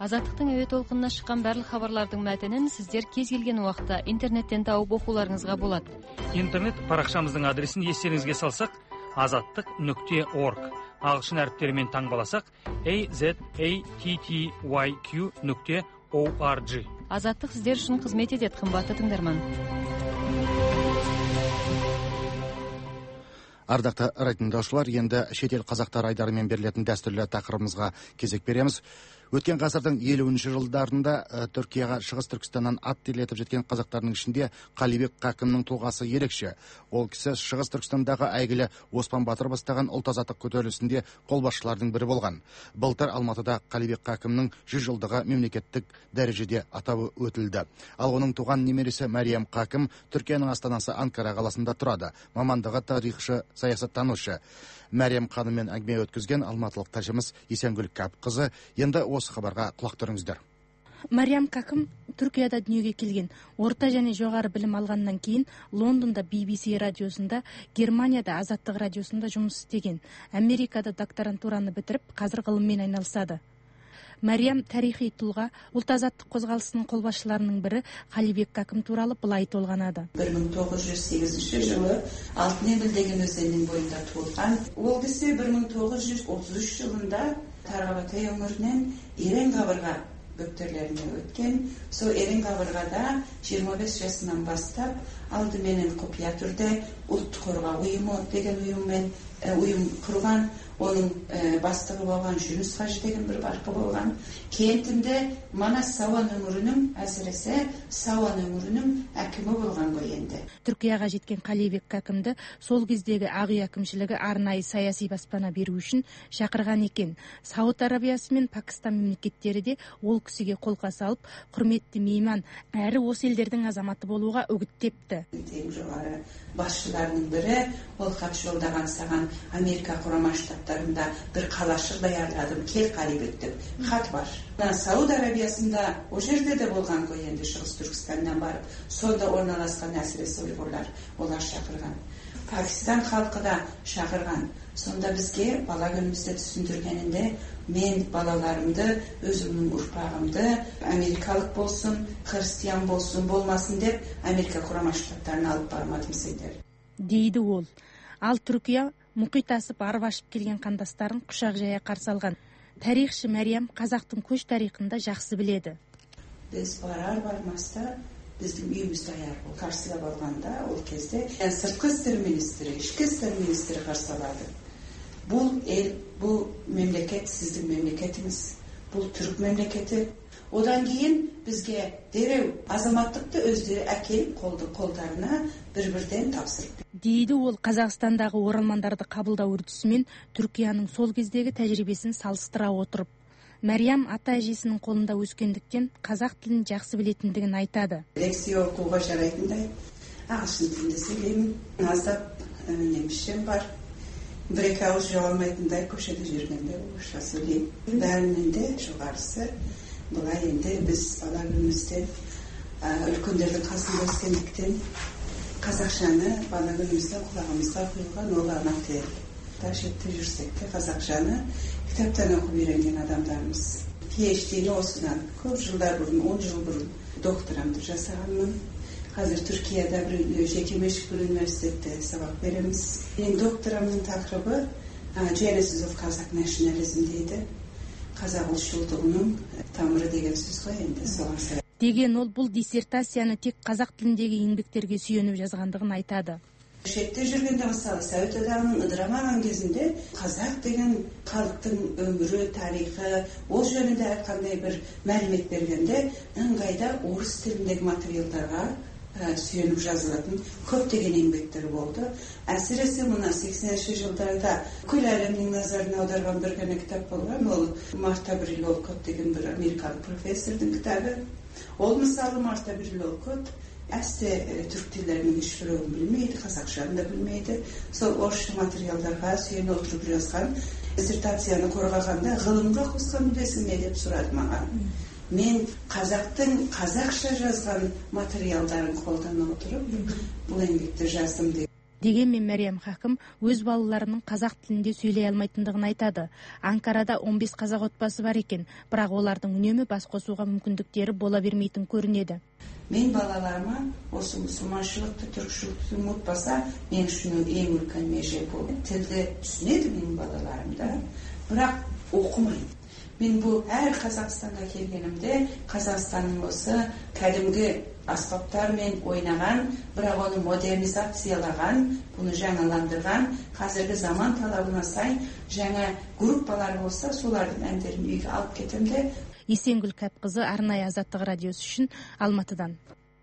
Азаттықтың әуе толқынына шыққан барлық хабарлардың мәтінін сіздер кез келген уақытта интернеттен тауып оқуларыңызға болады. Интернет парақшамыздың адресін естеріңізге салсақ, азаттық нүкте орг. Ағылшын әріптерімен таңбаласақ, a z a t t y q нүкте org. Азаттық сіздер үшін қызмет етеді, қымбатты тыңдарман. Ардақты радиотыңдаушылар, енді шетел қазақтар айдарымен берілетін дәстүрлі тақырыбымызға кезек береміз. Өткен ғасырдың елуінші жылдарында Түркияға Шығыс Түркістаннан ат терлетіп жеткен қазақтардың ішінде Қалибек Қакымның тұлғасы ерекше. Ол кісі Шығыс Түркістандағы әйгілі Оспан Батыр бастаған ұлт азаттық көтерілісінде қолбасшылардың бірі болған. Былтыр Алматыда Қалибек Қакымның жүз жылдығы мемлекеттік дәрежеде атап өтілді. Ал оның туған немересі Мәриям Қакым Түркияның астанасы Анкара қаласында тұрады. Мамандығы тарихшы, саясаттанушы. Мәриям ханыммен әңгіме өткізген алматылық тілшіміз Есенгүл Кәпқызы. Енді осы хабарға құлақ түріңіздер. Мәриям Қакым Түркияда дүниеге келген. Орта және жоғары білім алғаннан кейін Лондонда би би си радиосында, Германияда Азаттық радиосында жұмыс істеген. Америкада докторантураны бітіріп, қазір ғылыммен айналысады. Мәриям тарихи тұлға, ұлт азаттық қозғалысының қолбасшыларының бірі Қалибек Қакым туралы былай толғанады. бір мың тоғыз жүз сегізінші жылы Алтынемел деген өзеннің бойында туылған. Ол кісі бір мың тоғыз жүз отыз үш жылында Тарбағатай өңірінен Ерен Қабырға бөктерлеріне өткен. Сол Ерен Қабырғада жиырма бес жасынан бастап алдыменен құпия түрде ұлт қорғау ұйымы деген ұйыммен ұйым құрған. Оның бастығы болған Жүніс Қажы деген бір барқы болған. Кентінде Манас Сауан өңірінің, әсіресе Сауан өңірінің әкімі болған ғой енді. Түркияға жеткен Қалибек Қакымды сол кездегі ақ үй әкімшілігі арнайы саяси баспана беру үшін шақырған екен. Сауд Арабиясы мен Пакистан мемлекеттері де ол кісіге қолқа салып, құрметті мейман, әрі осы елдердің азаматы болуға үгіттепті. Ең жоғары басшыларының бірі, ол хат жолдаған саған Америка Құрама Штаттарында бір қалашық даярладым, кел Қалибек деп хат бар. Сауд Арабиясында о жерде де болған ғой енді, Шығыс Түркістаннан барып, сонда орналасқан әсіресе ұйғырлар, олар шақырған. Пакистан халқы да шақырған. Сонда бізге бала күнімізді түсіндіргенінде мен балаларымды, өзімнің ұрпағымды америкалық болсын, христиан болсын, болмасын деп Америка Құрама Штаттарына алып бармадым сендер. Дейді ол. Ал Түркия мұхит асып арып ашып келген қандастарын құшақ жая қарсы алған. Тарихшы Мәриям қазақтың көш тарихында жақсы біледі. Біз барар бармаста біздің үйіміз даяр бол. Қарсыға болғанда ол кезде сыртқы істер министрі, ішкі істер министрі қарсы алады. Бұл ел, бұл мемлекет сіздің мемлекетіңіз. Бұл түрік мемлекеті. Одан кейін бізге дереу азаматтықты өздері әкеліп қолды қолдарына бір-бірден тапсырып. Дейді ол Қазақстандағы оралмандарды қабылдау үрдісімен Түркияның сол кездегі тәжірибесін салыстыра отырып. Мәриям ата әжесінің қолында өскендіктен қазақ тілін жақсы білетіндігін айтады. Лексия оқуға жарайтындай, ағылшын тілінде сөйлеймін, аздап немісшем бар. Бір-екі ауыз жоғалмайтындай көшеде жүргенде орысша сөйлеймін. Бәрінен де жоғарысы бұлай енді біз бала күнімізден үлкендердің қасында өскендіктен қазақшаны бала күнімізден құлағымызға құйылған ол ана тіл. Шетте жүрсек те қазақшаны кітаптан оқып үйренген адамдармыз. пи эйч ди-ні осыдан көп жылдар бұрын, он жыл бұрын докторамды жасағанмын. Қазір Түркияда бір жекеменшік бір университетте сабақ береміз. Менің докторамның тақырыбы Genesis of Kazakh Nationalism дейді. Қазақ ұлтшылдығының тамыры деген сөз ғой енді соған сай. Деген ол бұл диссертацияны тек қазақ тіліндегі еңбектерге сүйеніп жазғандығын айтады. Шетте жүргенде мысалы Совет одағының ыдырамаған кезінде қазақ деген халықтың өмірі, тарихы, ол жөнінде әрқандай бір мәлімет бергенде ыңғайда орыс тіліндегі материалдарға сүйеніп жазылатын көптеген еңбектер болды. Әсіресе мына сексенінші жылдарда күл әлемнің назарын аударған бір ғана кітап болған, ол Марта Брил Олкот деген бір америкалық профессордың кітабы. Ол мысалы Марта Брил Олкот әсте түрік тілдерінің ешбіреуін білмейді, қазақшаны да білмейді. Сол орысша материалдарға сүйен отырып жазған диссертацияны қорғағанда ғылымға қосқан үлесің не деп сұрады маған. Мен қазақтың қазақша жазған материалдарын қолдана отырып, бұл еңбекті жаздым деп. Дегенмен Мәриям хакім өз балаларының қазақ тілінде сөйлей алмайтындығын айтады. Анкарада он бес қазақ отбасы бар екен, бірақ олардың үнемі бас қосуға мүмкіндіктері бола бермейтін көрінеді. Мен балаларыма осы мұсылманшылықты, түркшілікті ұмытпаса, мен үшін ең үлкен меже болды. Тілді түсінеді менің балаларым да, бірақ оқымайды. Мен бұл әр Қазақстанға келгенімде Қазақстанның осы кәдімгі аспаптармен ойнаған, бірақ оны модернизациялаған, бұны жаңаландырған, қазіргі заман талабына сай жаңа группалар болса, солардың әндерін үйге алып кетімде. Есенгүл Кәпқызы, арнайы Азаттық радиосы үшін Алматыдан.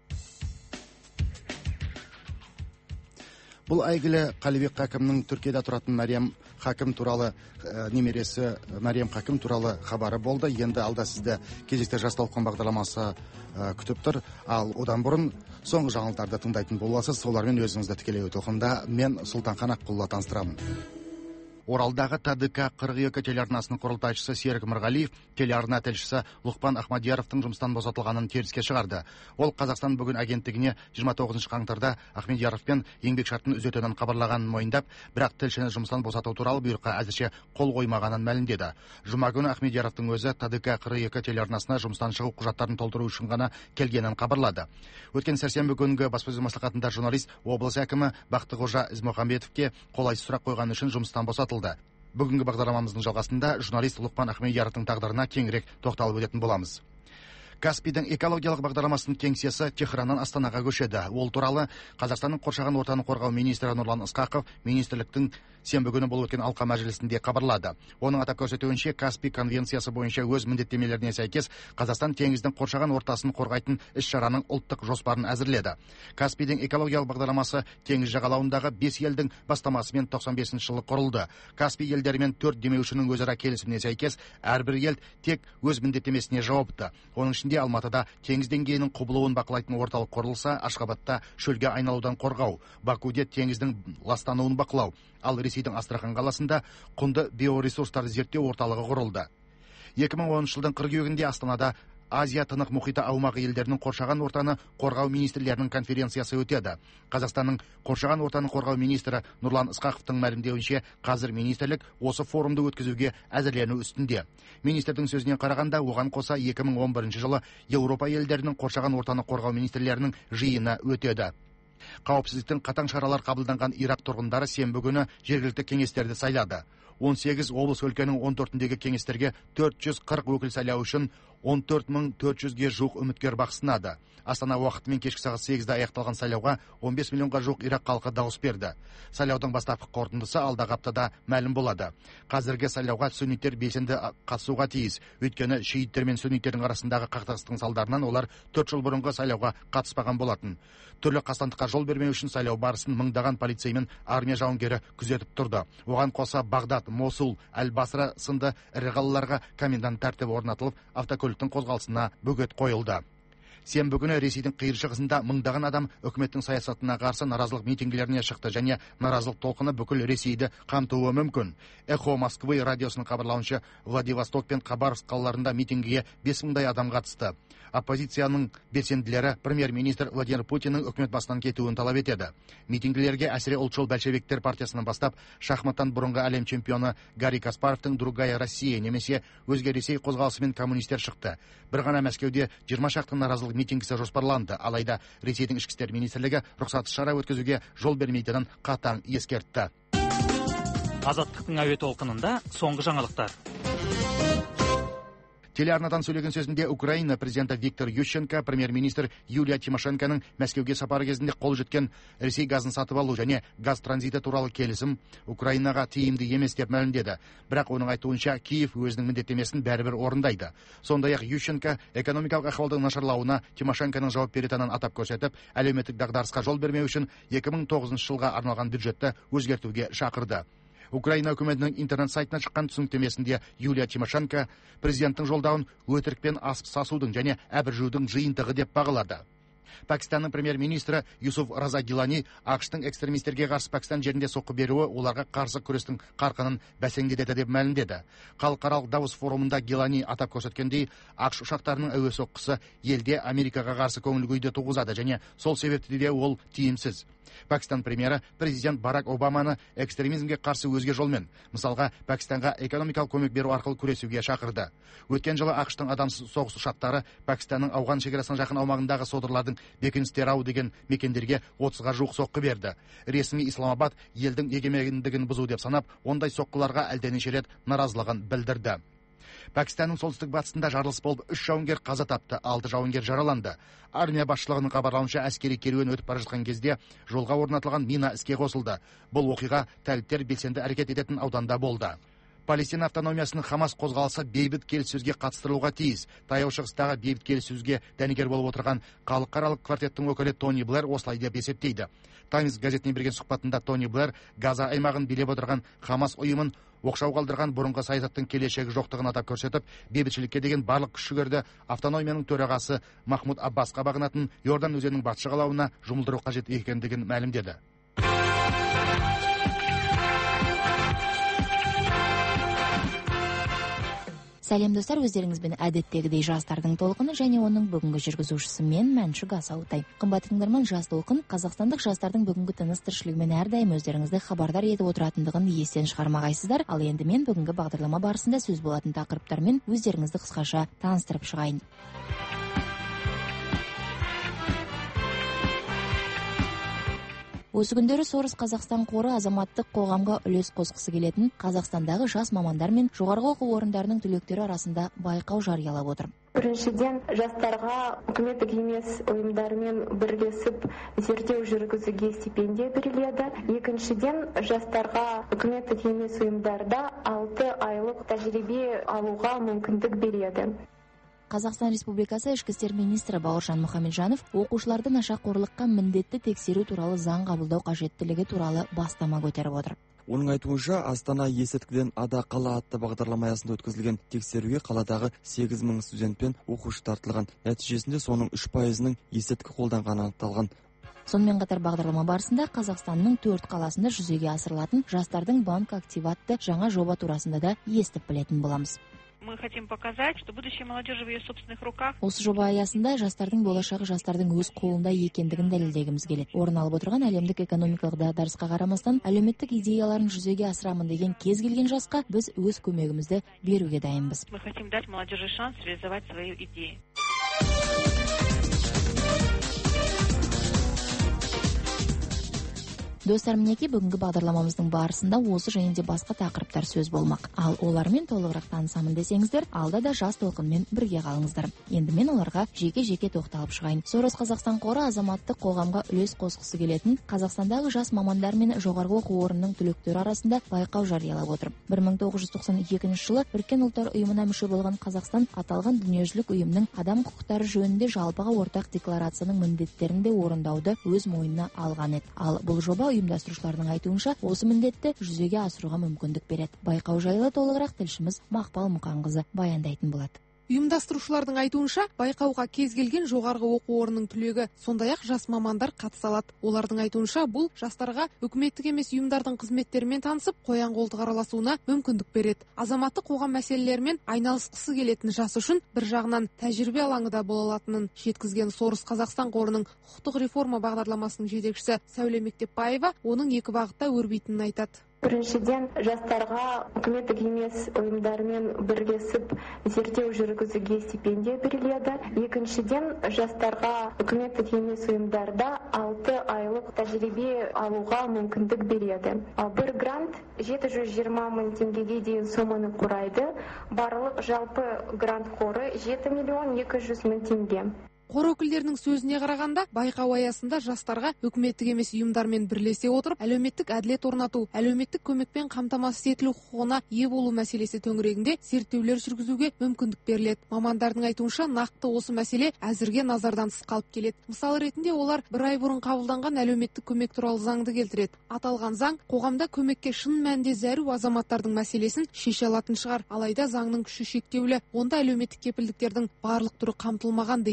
Бұл әйгілі Қалибек хакімнің Түркияда тұратын Мәриям хакім туралы немересі Мәриям хакім туралы хабары болды. Енді алда сізді кезекті жас талқылау бағдарламасы күтіп тұр. Ал одан бұрын соңғы жаңалықтарды тыңдайтын боласыз. Солармен өзіңізді тікелей толқында мен Сұлтанхан Аққұлова таныстырамын. Оралдағы ТДК қырық екі телеарнасының құрылтайшысы Серік Мырғалиев телеарна тілшісі Лұқпан Ахмадияровтың жұмыстан босатылғанын теріске шығарды. Ол Қазақстан бүгін агенттігіне жиырма тоғызыншы қаңтарда Ахмадияровпен еңбек шартын үзетінін хабарлағанын мойындап, бірақ тілшіні жұмыстан босату туралы бұйрыққа әзірше қол қоймағанын мәлімдеді. Жұма күні Ахмадияровтың өзі ТДК қырық екі телеарнасына жұмыстан шығу құжаттарын толтыру үшін ғана келгенін хабарлады. Өткен сәрсенбі күнгі баспасөз маслихатында журналист облыс әкімі Бақтықожа Ізмұхамбетовке қолайсыз сұрақ қойғаны үшін жұмыстан босатылды. Бүгінгі бағдарламамыздың жалғасында журналист Лұқпан Ахмадияровтың тағдырына кеңірек тоқталып өтетін боламыз. Каспийдің экологиялық бағдарламасының кеңсесі Техраннан Астанаға көшеді. Ол туралы Қазақстанның қоршаған ортаны қорғау министрі Нұрлан Ысқақов министрліктің сенбі күні болып өткен алқа мәжілісінде хабарлады. Оның атап көрсетуінше, Каспий конвенциясы бойынша өз міндеттемелеріне сәйкес Қазақстан теңіздің қоршаған ортасын қорғайтын іс-шараның ұлттық жоспарын әзірледі. Каспийдің экологиялық бағдарламасы теңіз жағалауындағы бес елдің бастамасымен тоқсан бесінші жылы құрылды. Каспий елдерімен төрт демеушінің өзара келісіміне сәйкес әрбір ел тек өз міндеттемесіне жауапты. Оның ішінде Алматыда теңіз деңгейінің құбылуын бақылайтын орталық құрылса, Ашхабадта шөлге айналудан қорғау, Бакуде теңіздің ластануын бақылау, ал Ресейдің Астрахан қаласында құнды биоресурстарды зерттеу орталығы құрылды. екі мың оныншы жылдың қыркүйегінде Астанада Азия тынық мұхиты аумағы елдерінің қоршаған ортаны қорғау министрлерінің конференциясы өтеді. Қазақстанның қоршаған ортаны қорғау министрі Нұрлан Ысқақовтың мәлімдеуінше, қазір министрлік осы форумды өткізуге әзірлену үстінде. Министрдің сөзіне қарағанда, оған қоса екі мың он бірінші жылы Еуропа елдерінің қоршаған ортаны қорғау министрлерінің жиыны өтеді. Қауіпсіздіктің қатаң шаралар қабылданған Ирак тұрғындары сенбі күні жергілікті кеңестерді сайлады. он сегіз облыс өлкенің он төртіндегі кеңестерге төрт жүз қырық өкіл сайлау үшін он төрт мың төрт жүзге жуық үміткер бақ сынады. Астана уақытымен кешкі сағат сегізде аяқталған сайлауға он бес миллионға жуық Ирак халқы дауыс берді. Сайлаудың бастапқы қорытындысы алдағы аптада мәлім болады. Қазіргі сайлауға сүнниттер белсенді қатысуға тиіс. Өйткені шииттер мен сүнниттердің арасындағы қақтығыстың салдарынан олар төрт жыл бұрынғы сайлауға қатыспаған болатын. Түрлі қастандыққа жол бермеу үшін сайлау барысын мыңдаған полицей мен армия жауынгері күзетіп тұрды. Оған қоса Бағдат, Мосул, Әл-Басра сынды ірі қалаларға комендант тәртібі орнатылып, автокөліктің қозғалысына бөгет қойылды. Сенбі күні Ресейдің қиыр шығысында мыңдаған адам үкіметтің саясатына қарсы наразылық митингілеріне шықты және наразылық толқыны бүкіл Ресейді қамтуы мүмкін. Эхо Москвы радиосының хабарлауынша, Владивосток пен Хабаровск қалаларында митингіге бес мыңдай адам қатысты. Оппозицияның белсенділері премьер-министр Владимир Путиннің үкімет басынан кетуін талап етеді. Митингілерге әсіре ұлтшыл большевиктер партиясынан бастап, шахматтан бұрынғы әлем чемпионы Гарри Каспаровтың Другая Россия немесе өзге Ресей қозғалысымен коммунистер шықты. Бір ғана Мәскеуде жиырма шақты наразылық митингісі жоспарланды, алайда Ресейдің ішкі істер министрлігі рұқсатсыз шара өткізуге жол бермейтінін қатаң ескертті. Азаттықтың әуе толқынында соңғы жаңалықтар. Телеарнадан сөйлеген сөзінде Украина президенті Виктор Ющенко премьер-министр Юлия Тимошенконың Мәскеуге сапары кезінде қол жеткен Ресей газын сатып алу және газ транзиті туралы келісім Украинаға тиімді емес деп мәлімдеді. Бірақ оның айтуынша Киев өзінің міндеттемесін бәрібір орындайды. Сондай-ақ Ющенко экономикалық ахуалдың нашарлауына Тимошенконың жауап беретінін атап көрсетіп, әлеуметтік дағдарысқа жол бермеу үшін екі мың тоғызыншы жылға арналған бюджетті өзгертуге шақырды. Украина үкіметінің интернет сайтына шыққан түсініктемесінде Юлия Тимошенко президенттің жолдауын өтірікпен асып сасудың және әбіржудің жиынтығы деп бағалады. Пәкістанның премьер-министрі Юсуф Раза Гилани ақштың экстремистерге қарсы Пәкістан жерінде соққы беруі оларға қарсы күрестің қарқынын бәсеңдетеді деп мәлімдеді. Халықаралық Давос форумында Гилани атап көрсеткендей, ақш ұшақтарының әуе соққысы елде Америкаға қарсы көңіл күйді туғызады және сол себепті де ол тиімсіз. Пәкістан премьері президент Барак Обаманы экстремизмге қарсы өзге жолмен, мысалға Пәкістанға экономикалық көмек беру арқылы күресуге шақырды. Өткен жылы ақштың адамсыз соғыс ұшақтары Пәкістанның Ауған шекарасына жақын аумағындағы содырлардың бекіністері ау деген мекендерге отызға жуық соққы берді. Ресми Исламабад елдің егемендігін бұзу деп санап, ондай соққыларға әлденеше рет наразылығын білдірді. Пәкістанның солтүстік батысында жарылыс болып, үш жауынгер қаза тапты, алты жауынгер жараланды. Армия басшылығының хабарлауынша, әскери керуен өтіп бара жатқан кезде жолға орнатылған мина іске қосылды. Бұл оқиға тәліптер белсенді әрекет ететін ауданда болды. Палестина автономиясының Хамас қозғалысы бейбіт келіссөзге қатыстырылуға тиіс. Таяу шығыстағы бейбіт келіссөзге дәнекер болып отырған халықаралық квартеттің өкілі Тони Блэр осылай деп есептейді. Таймс газетіне берген сұхбатында Тони Блэр Газа аймағын билеп отырған Хамас ұйымын оқшау қалдырған бұрынғы саясаттың келешегі жоқтығын атап көрсетіп, бейбітшілікке деген барлық күш-жігерді автономияның төрағасы Махмуд Аббасқа бағынатын Иордан өзенінің батыс жағалауына жұмылдыру қажет екендігін мәлімдеді. Сәлем достар, өздеріңізбен әдеттегідей жастардың толқыны және оның бүгінгі жүргізушісі мен Мәншүк Асаутай. Қымбатты тыңдарман, жас толқын қазақстандық жастардың бүгінгі тыныс тіршілігімен әрдайым өздеріңізді хабардар етіп отыратындығын естен шығармағайсыздар. Ал енді мен бүгінгі бағдарлама барысында сөз болатын тақырыптармен өздеріңізді қысқаша таныстырып шығайын. Осы күндері Сорос Қазақстан қоры азаматтық қоғамға үлес қосқысы келетін Қазақстандағы жас мамандар мен жоғарғы оқу орындарының түлектері арасында байқау жариялап отыр. Біріншіден, жастарға үкіметтік емес ұйымдармен бірлесіп зерттеу жүргізуге стипендия беріледі. Екіншіден, жастарға үкіметтік емес ұйымдарда алты айлық тәжірибе алуға мүмкіндік береді. Қазақстан Республикасы ішкі істер министрі Бауыржан Мұхамеджанов оқушыларды нашақорлыққа міндетті тексеру туралы заң қабылдау қажеттілігі туралы бастама көтеріп отыр. Оның айтуынша, Астана есірткіден ада қала атты бағдарлама аясында өткізілген тексеруге қаладағы сегіз мың студент пен оқушы тартылған. Нәтижесінде соның үш пайызының есірткі қолданғаны анықталған. Сонымен қатар бағдарлама барысында Қазақстанның төрт қаласында жүзеге асырылатын жастардың банк активатты жаңа жоба турасында да естіп білетін боламыз. Мы хотим показать, что будущее молодежи в ее собственных руках. Осы жоба аясында жастардың болашағы жастардың өз қолында екендігін дәлелдегіміз келеді. Орын алып отырған әлемдік экономикалық дағдарысқа қарамастан әлеуметтік идеяларын жүзеге асырамын деген кез келген жасқа біз өз көмегімізді беруге дайынбыз. Мы хотим дать молодежи шанс реализовать свои идеи. Достар, мінеки бүгінгі бағдарламамыздың барысында осы және де басқа тақырыптар сөз болмақ. Ал олармен толығырақ танысамын десеңіздер, алда да жас толқынмен бірге қалыңыздар. Енді мен оларға жеке-жеке тоқталып шығайын. Сорос Қазақстан қоры азаматтық қоғамға үлес қосқысы келетін Қазақстандағы жас мамандар мен жоғарғы оқу орнының түлектері арасында байқау жариялап отыр. бір мың тоғыз жүз тоқсан екінші жылы Біріккен ұлттар ұйымына мүше болған Қазақстан аталған дүниежүзілік ұйымның адам құқықтары жөнінде жалпыға ортақ декларацияның міндеттерінде орындауды өз мойнына алған еді. Ал бұл жоба ұйымдастырушылардың айтуынша осы міндетті жүзеге асыруға мүмкіндік береді. Байқау жайлы толығырақ тілшіміз Мақпал Мұқанқызы баяндайтын болады. Ұйымдастырушылардың айтуынша, байқауға кез келген жоғарғы оқу орнының түлегі, сондай-ақ жас мамандар қатыса алады. Олардың айтуынша, бұл жастарға үкіметтік емес ұйымдардың қызметтерімен танысып, қоян қолтық араласуына мүмкіндік береді. Азаматтық қоғам мәселелерімен айналысқысы келетін жас үшін бір жағынан тәжірибе алаңы да бола алатынын жеткізген Сорос Қазақстан қорының құқықтық реформа бағдарламасының жетекшісі Сәуле Мектепбаева оның екі бағытта өрбитінін айтады. Біріншіден, жастарға үкіметтік емес ұйымдармен бірлесіп зерттеу жүргізуге стипендия беріледі. Екіншіден, жастарға үкіметтік емес ұйымдарда алты айлық тәжірибе алуға мүмкіндік береді. Бір грант жеті жүз жиырма мың теңгеге дейін соманы құрайды. Барлық жалпы грант қоры жеті миллион екі жүз мың теңге. Қор өкілдерінің сөзіне қарағанда, байқау аясында жастарға үкіметтік емес ұйымдармен бірлесе отырып, әлеуметтік әділет орнату, әлеуметтік көмекпен қамтамасыз етілу құқығына ие болу мәселесі төңірегінде зерттеулер жүргізуге мүмкіндік беріледі. Мамандардың айтуынша, нақты осы мәселе әзірге назардан тыс қалып келеді. Мысал ретінде олар бір ай бұрын қабылданған әлеуметтік көмек туралы заңды келтіреді. Аталған заң қоғамда көмекке шын мәнінде зәру азаматтардың мәселесін шеше алатын шығар. Алайда заңның күші шектеулі, онда әлеуметтік кепілдіктердің барлық түрі қамтылмаған дейді маман.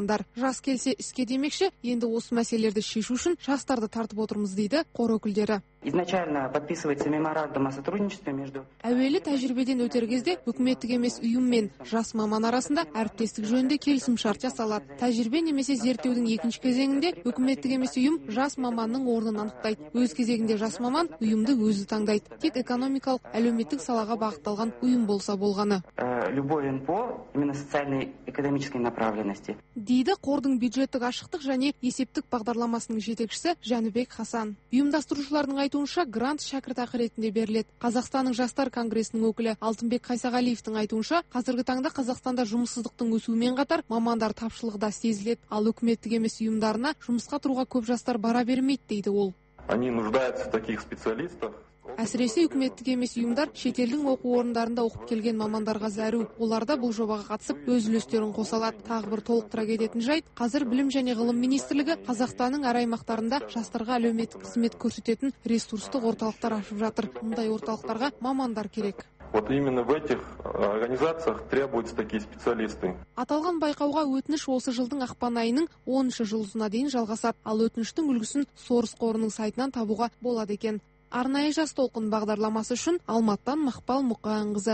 мамандар. Жас келсе іске демекші, енді осы мәселелерді шешу үшін жастарды тартып отырмыз дейді қор өкілдері. Изначально подписывается меморандум о сотрудничестве между... Әуелі тәжірибеден өтер кезде үкіметтік емес ұйым мен жас маман арасында әріптестік жөнінде келісім шарт жасалады. Тәжірибе немесе зерттеудің екінші кезеңінде үкіметтік емес ұйым жас маманның орнын анықтайды. Өз кезегінде жас маман ұйымды өзі таңдайды. Тек экономикалық, әлеуметтік салаға бағытталған ұйым болса болғаны. Любой эн пэ о именно социально-экономической направленности. Дейді қордың бюджеттік ашықтық және есептік бағдарламасының жетекшісі Жәнібек Хасан. Ұйымдастырушылардың айтуынша грант шәкіртақы ретінде беріледі. Қазақстанның жастар конгресінің өкілі Алтынбек Қайсағалиевтің айтуынша, қазіргі таңда Қазақстанда жұмыссыздықтың өсуімен қатар мамандар тапшылығы да сезіледі. Ал үкіметтік емес ұйымдарына жұмысқа тұруға көп жастар бара бермейді дейді ол. Они нуждаются в таких специалистах. Әсіресе үкіметтік емес ұйымдар шетелдің оқу орындарында оқып келген мамандарға зәру. Оларда бұл жобаға қатысып өз үлестерін қоса алады. Тағы бір толықтыра кететін жайт, қазір білім және ғылым министрлігі Қазақстанның әр аймақтарында жастарға әлеуметтік қызмет көрсететін ресурстық орталықтар ашып жатыр. Мұндай орталықтарға мамандар керек. Вот именно в этих организациях требуются такие специалисты. Аталған байқауға өтініш осы жылдың ақпан айының оныншы жұлдызына дейін жалғасады. Ал өтініштің үлгісін Сорос қорының сайтынан табуға болады екен. Арнайы жас толқын бағдарламасы үшін Алматтан Мақпал Мұқанқызы.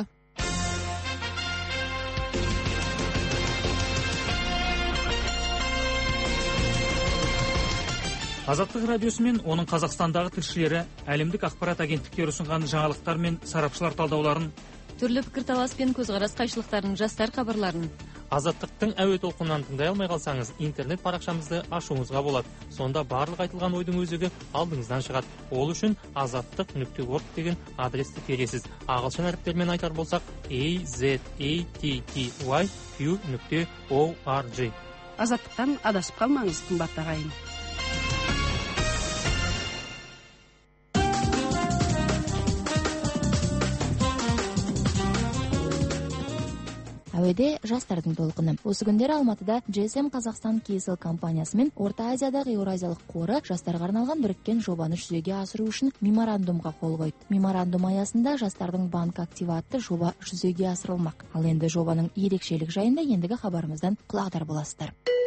Азаттық радиосы мен оның Қазақстандағы тілшілері әлемдік ақпарат агенттіктері ұсынған жаңалықтар мен сарапшылар талдауларын, түрлі пікірталас пен көзқарас қайшылықтарын, жастар хабарларын Азаттықтың әуе толқынынан тыңдай алмай қалсаңыз, интернет парақшамызды ашуыңызға болады. Сонда барлық айтылған ойдың өзегі алдыңыздан шығады. Ол үшін азаттық нүкте орг деген адресті тересіз. Ағылшын әріптермен айтар болсақ a z a t t y q нүкте org. Азаттықтан адасып қалмаңыз, қымбатты ағайын. Әуеде жастардың толқыны. Осы күндері Алматыда джи эс эм Қазақстан кей эс эл компаниясы мен Орта Азиядағы Еуразиялық қоры жастарға арналған біріккен жобаны жүзеге асыру үшін меморандумға қол қойды. Меморандум аясында жастардың банк активі атты жоба жүзеге асырылмақ. Ал енді жобаның ерекшелік жайында ендігі хабарымыздан құлағдар боласыздар.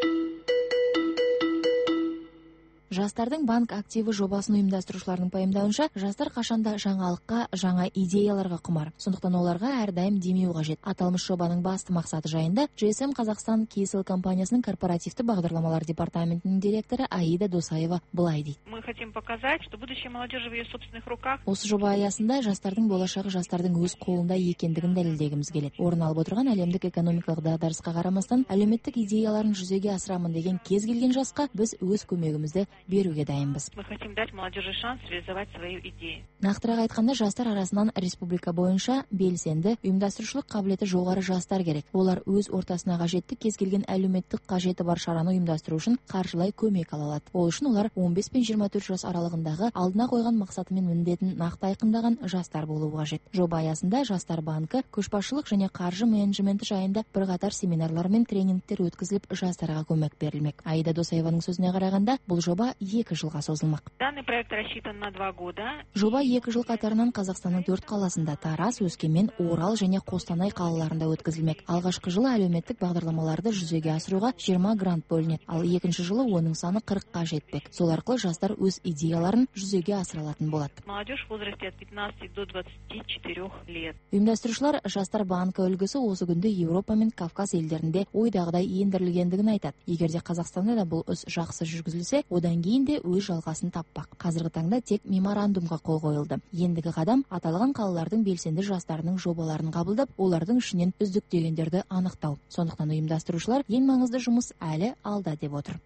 Жастардың банк активі жобасын ұйымдастырушылардың пайымдауынша, жастар қашанда жаңалыққа, жаңа идеяларға құмар. Сондықтан оларға әрдайым демеу қажет. Аталмыш жобаның басты мақсаты жайында джи эс эм Қазақстан кей эс эл компаниясының корпоративті бағдарламалар департаментінің директоры Аида Досаева былай дейді. Мы хотим показать, что будущее молодежи в ее собственных руках. Осы жоба аясында жастардың болашағы жастардың өз қолында екендігін дәлелдегіміз келеді. Орын алып отырған әлемдік экономикалық дағдарысқа қарамастан, әлеуметтік идеяларын жүзеге асырамын деген кез келген жасқа біз өз көмегімізді беруге дайынбыз. Мы хотим дать молодежи шанс реализовать свою идею. Нақтырақ айтқанда, жастар арасынан республика бойынша белсенді, ұйымдастырушылық қабілеті жоғары жастар керек. Олар өз ортасына қажетті кез келген әлеуметтік қажеті бар шараны ұйымдастыру үшін қаржылай көмек ала алады. Ол үшін олар он бес пен жиырма төрт жас аралығындағы алдына қойған мақсаты мен міндетін нақты айқындаған жастар болуы қажет. Жоба аясында жастар банкі көшбасшылық және қаржы менеджменті жайында бірқатар семинарлар мен тренингтер өткізіліп, жастарға көмек берілмек. Аида Досаеваның сөзіне қарағанда, бұл жоба екі жылға созылмақ. Данный проект рассчитан на два года. Жоба екі жыл қатарынан Қазақстанның төрт қаласында, Тараз, Өскемен, Орал және Қостанай қалаларында өткізілмек. Алғашқы жылы әлеуметтік бағдарламаларды жүзеге асыруға жиырма грант бөлінеді, ал екінші жылы оның саны қырыққа жетпек. Сол арқылы жастар өз идеяларын жүзеге асыра алатын болады. Молодежь в возрасте от пятнадцати до двадцати четырёх лет. Ұйымдастырушылар жастар банкі үлгісі осы күнде Еуропа мен Кавказ елдерінде ойдағыдай ендірілгендігін айтады. Егер де Қазақстанда да бұл іс жақсы жүргізілсе, одан кейін де өз жалғасын таппақ. Қазіргі таңда тек меморандумға қол қойылды. Ендігі қадам аталған қалалардың белсенді жастарының жобаларын қабылдап, олардың ішінен үздік дегендерді анықтау. Сондықтан ұйымдастырушылар ең маңызды жұмыс әлі алда деп отыр.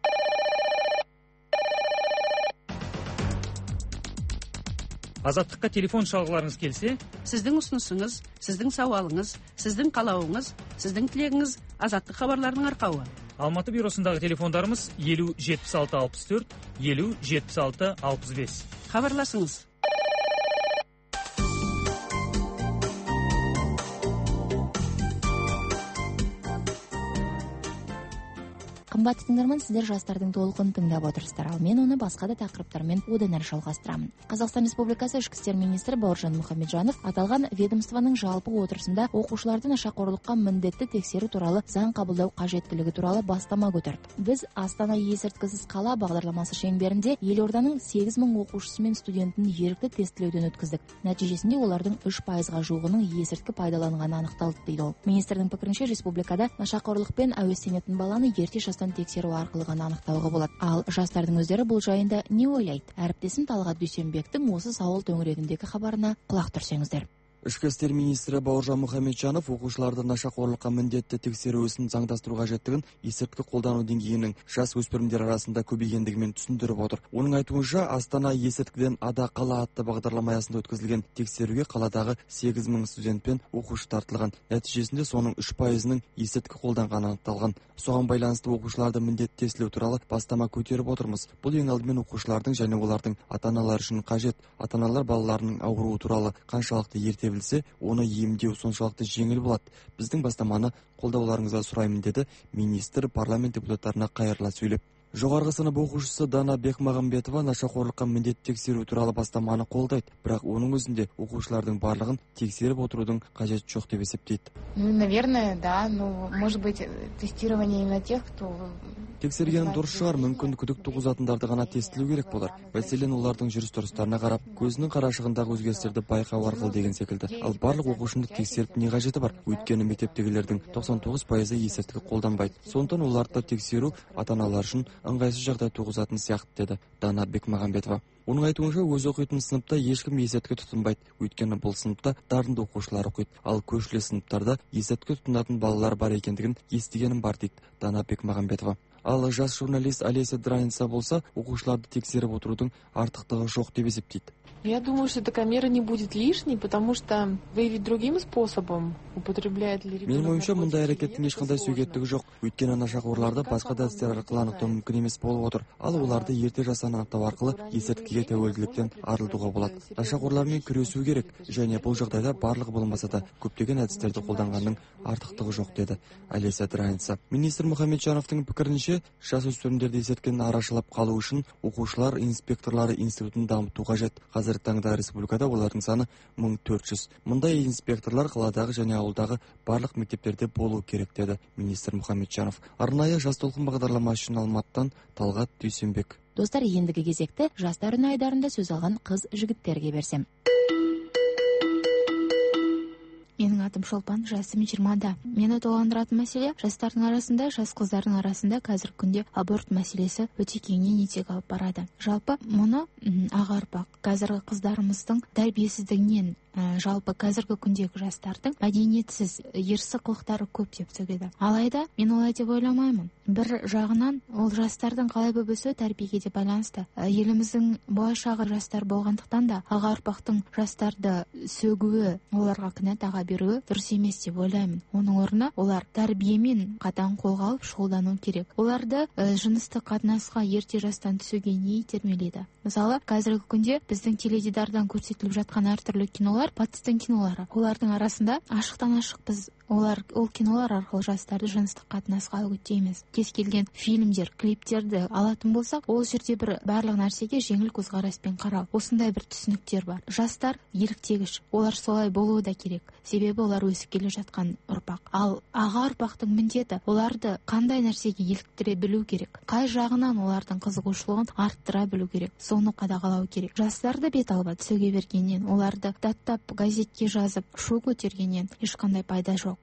Азаттыққа телефон шалғыларыңыз келсе, сіздің ұсынысыңыз, сіздің сауалыңыз, сіздің қалауыңыз, сіздің тілегіңіз Азаттық хабарларының арқауы. Алматы бюросындағы телефондарымыз елу жетпіс алты алпыс төрт, елу жетпіс алты алпыс бес. Хабарласыңыз. Қымбатты тыңдарман, сіздер жастардың толқын тыңдап отырсыздар, ал мен оны басқа да тақырыптармен одан әрі жалғастырамын. Қазақстан Республикасы Ішкі істер министрі Бауыржан Мұхамеджанов аталған ведомствоның жалпы отырысында оқушыларды нашақорлыққа міндетті тексеру туралы заң қабылдау қажеттілігі туралы бастама көтерді. Біз Астана есірткісіз қала бағдарламасы шеңберінде елорданың сегіз мың оқушысы мен студентін ерікті тестілеуден өткіздік. Нәтижесінде олардың үш пайызға жуығының есірткі пайдаланғаны анықталды дейді ол. Министрдің пікірінше, республикада нашақорлықпен әуестенетін баланы ерте жастан тексеру арқылы ғана анықтауға болады. Ал жастардың өздері бұл жайында не ойлайды? Әріптесім Талғат Дүйсенбектің осы сауал төңірегіндегі хабарына құлақ түрсеңіздер. Ішкі істер министрі Бауыржан Мұхамеджанов оқушыларды нашақорлыққа міндетті тексеру ісін заңдастыру қажеттігін есірткі қолдану деңгейінің жас өспірімдер арасында көбейгендігімен түсіндіріп отыр. Оның айтуынша, Астана есірткіден ада қала атты бағдарлама аясында өткізілген тексеруге қаладағы сегіз мың студент пен оқушы тартылған. Нәтижесінде соның үш пайызының есірткі қолданғаны анықталған. Соған байланысты оқушыларды міндетті тестілеу туралы бастама көтеріп отырмыз. Бұл ең алдымен оқушылардың және олардың ата-аналары үшін қажет. Ата-аналар балаларының ауруы туралы қаншалықты ерте білсе, оны емдеу соншалықты жеңіл болады. Біздің бастаманы қолдауларыңызға сұраймын, деді министр парламент депутаттарына қайырыла сөйлеп. Жоғарғы сынып оқушысы Дана Бекмағамбетова нашақорлыққа міндетті тексеру туралы бастаманы қолдайды, бірақ оның өзінде оқушылардың барлығын тексеріп отырудың қажеті жоқ деп есептейді. Ну, наверное, да, но может быть тестирование именно тех, кто Тексергені дұрыс шығар, мүмкін күдік туғызатындарды ғана тестілеу керек болар. Мәселен, олардың жүріс-тұрыстарына қарап, көзінің қарашығындағы өзгерістерді байқау арқылы деген секілді. Ал барлық оқушыны тексеріп не қажеті бар? Өйткені мектептегілердің тоқсан тоғыз пайызы есірткі қолданбайды. Сондықтан оларды тексеру ата-аналар үшін ыңғайсыз жағдай туғызатын сияқты, деді Дана Бекмағамбетова. Оның айтуынша, өз оқитын сыныпта ешкім есірткі тұтынбайды, өйткені бұл сыныпта дарынды оқушылар оқиды. Ал көршілес сыныптарда есірткі тұтынатын балалар бар екендігін естігенім бар, дейді Дана Бекмағамбетова. Ал жас журналист Олеся Драница болса, оқушыларды тексеріп отырудың артықтығы жоқ деп есептейді. Я думаю, что такая мера не будет лишней, потому что выявить другим способом, употребляет ли ребенок. Менің ойымша, мұндай әрекеттің ешқандай сөгеттігі жоқ. Өйткені нашақорларды басқа да әдістер арқылы анықтау мүмкін емес болып отыр. Ал оларды ерте жастан анықтау арқылы есірткіге тәуелділіктен арылтуға болады. Нашақорлармен күресу керек, және бұл жағдайда барлығы болмаса да көптеген әдістерді қолданғанның артықтығы жоқ, деді Олеся Драница. Министр Мұхамеджановтың пікірінше, жасөспірімдерді есірткіден арашалап қалу үшін оқушылар инспекторлары институтын дамыту қажет. Қазіргі таңда республикада олардың саны мың төрт жүз. Мұндай инспекторлар қаладағы және ауылдағы барлық мектептерде болу керек, деді министр Мұхамеджанов. Арнайы жас толқын бағдарламасы үшін Алматыдан Талғат Дүйсенбек. Достар, ендігі кезекті жастар үні айдарында сөз алған қыз жігіттерге берсем. Менің атым Шолпан, жасым жиырмада. Мені толғандыратын мәселе, жастардың арасында, жас қыздардың арасында қазіргі күнде аборт мәселесі өте кеңінен етек алып барады. Жалпы мұны аға ұрпақ, қазіргі қыздарымыздың тәрбиесіздігінен, жалпы қазіргі күндегі жастардың мәдениетсіз, ерсі қылықтары көп деп сөгеді. Алайда мен олай деп ойламаймын. Бір жағынан ол жастардың қалай болып өсуі тәрбиеге де байланысты. Еліміздің болашағы жастар болғандықтан да аға ұрпақтың жастарды сөгуі, оларға кінә таға беруі дұрыс емес деп ойлаймын. Оның орнына олар тәрбиемен қатаң қолға алып шұғылдану керек. Оларды жыныстық қатынасқа ерте жастан түсуге не итермелейді? Мысалы, қазіргі күнде біздің теледидардан көрсетіліп жатқан әртүрлі кинолар батыстың кинолары. Олардың арасында ашықтан ашық біз олар ол кинолар арқылы жастарды жыныстық қатынасқа үгіттейміз. Кез келген фильмдер, клиптерді алатын болсақ, ол жерде бір барлық нәрсеге жеңіл көзқараспен қарау. Осындай бір түсініктер бар. Жастар еліктегіш. Олар солай болуы да керек. Себебі олар өсіп келе жатқан ұрпақ. Ал аға ұрпақтың міндеті оларды қандай нәрсеге еліктіре білу керек. Қай жағынан олардың қызығушылығын арттыра білу керек. Соны қадағалау керек. Жастарды бет алып сөге бергеннен, оларды даттап газетке жазып шу көтергеннен ешқандай пайда жоқ.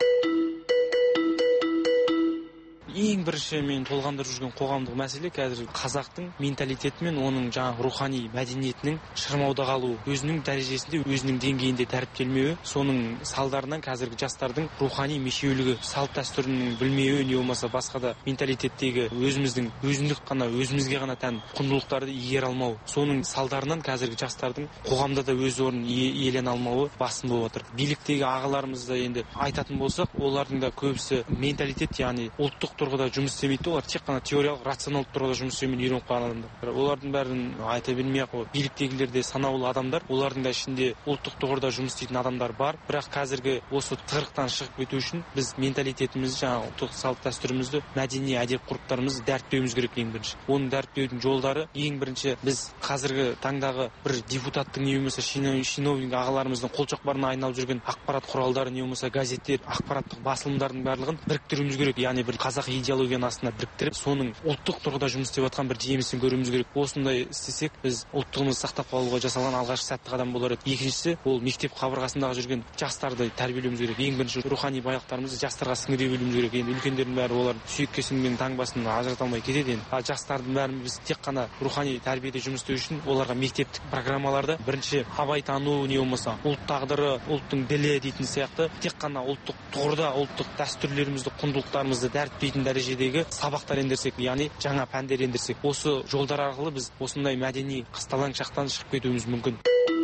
Ең бірінші мен толғандырып жүрген қоғамдық мәселе қазір қазақтың менталитеті мен оның жаңағы рухани мәдениетінің шырмауда қалуы, өзінің дәрежесінде, өзінің деңгейінде дәріптелмеуі, соның салдарынан қазіргі жастардың рухани мешеулігі, салт дәстүрінің білмеуі, не болмаса басқа да менталитеттегі өзіміздің өзіндік қана, өзімізге ғана тән құндылықтарды игере алмау, соның салдарынан қазіргі жастардың қоғамда да өз орнын иелене алмауы басым болып отыр. Биліктегі ағаларымызды енді айтатын болсақ, олардың да көбісі менталитет, яғни ұлттық тұрғыда жұмыс істемейді, олар тек қана теориялық рационалдық тұрғыда жұмыс істеумен үйреніп қалған адамдар. Олардың бәрін айта бермей ақ, биліктегілер де санаулы адамдар, олардың да ішінде ұлттық тұрғыда жұмыс істейтін адамдар бар. Бірақ қазіргі осы тығырықтан шығып кету үшін біз менталитетімізді, жаңағы ұлттық салт дәстүрімізді, мәдени әдеп ғұрыптарымызды дәріптеуіміз керек ең бірінші. Оның дәріптеудің жолдары ең бірінші біз қазіргі таңдағы бір депутаттың не болмаса чиновник ағаларымыздың қолшоқпарына айналып жүрген ақпарат құралдары, не болмаса газеттер, ақпараттық басылымдардың барлығын біріктіруіміз керек. Яғни бір қазақ идеологияның астына біріктіріп, соның ұлттық тұрғыда жұмыс істеп жатқан бір жемісін көруіміз керек. Осындай істесек, біз ұлттығымызды сақтап қалуға жасалған алғашқы сәтті қадам болар еді. Екіншісі, ол мектеп қабырғасындағы жүрген жастарды тәрбиелеуіміз керек. Ең бірінші рухани байлықтарымызды жастарға сіңіре білуіміз керек. Енді үлкендердің бәрі олар сүйекке сіңген таңбасын ажырата алмай кетеді енді. А жастардың бәрін біз тек қана рухани тәрбиеде жұмыс істеу үшін оларға мектептік программаларда бірінші абайтану, не болмаса ұлт тағдыры, ұлттың ділі дейтін сияқты тек қана ұлттық тұғырда ұлттық дәстүрлерімізді, құндылықтарымызды дәріптейтін дәрежедегі сабақтар ендірсек, яғни жаңа пәндер ендірсек, осы жолдар арқылы біз осындай мәдени қысталаң шақтан шығып кетуіміз мүмкін.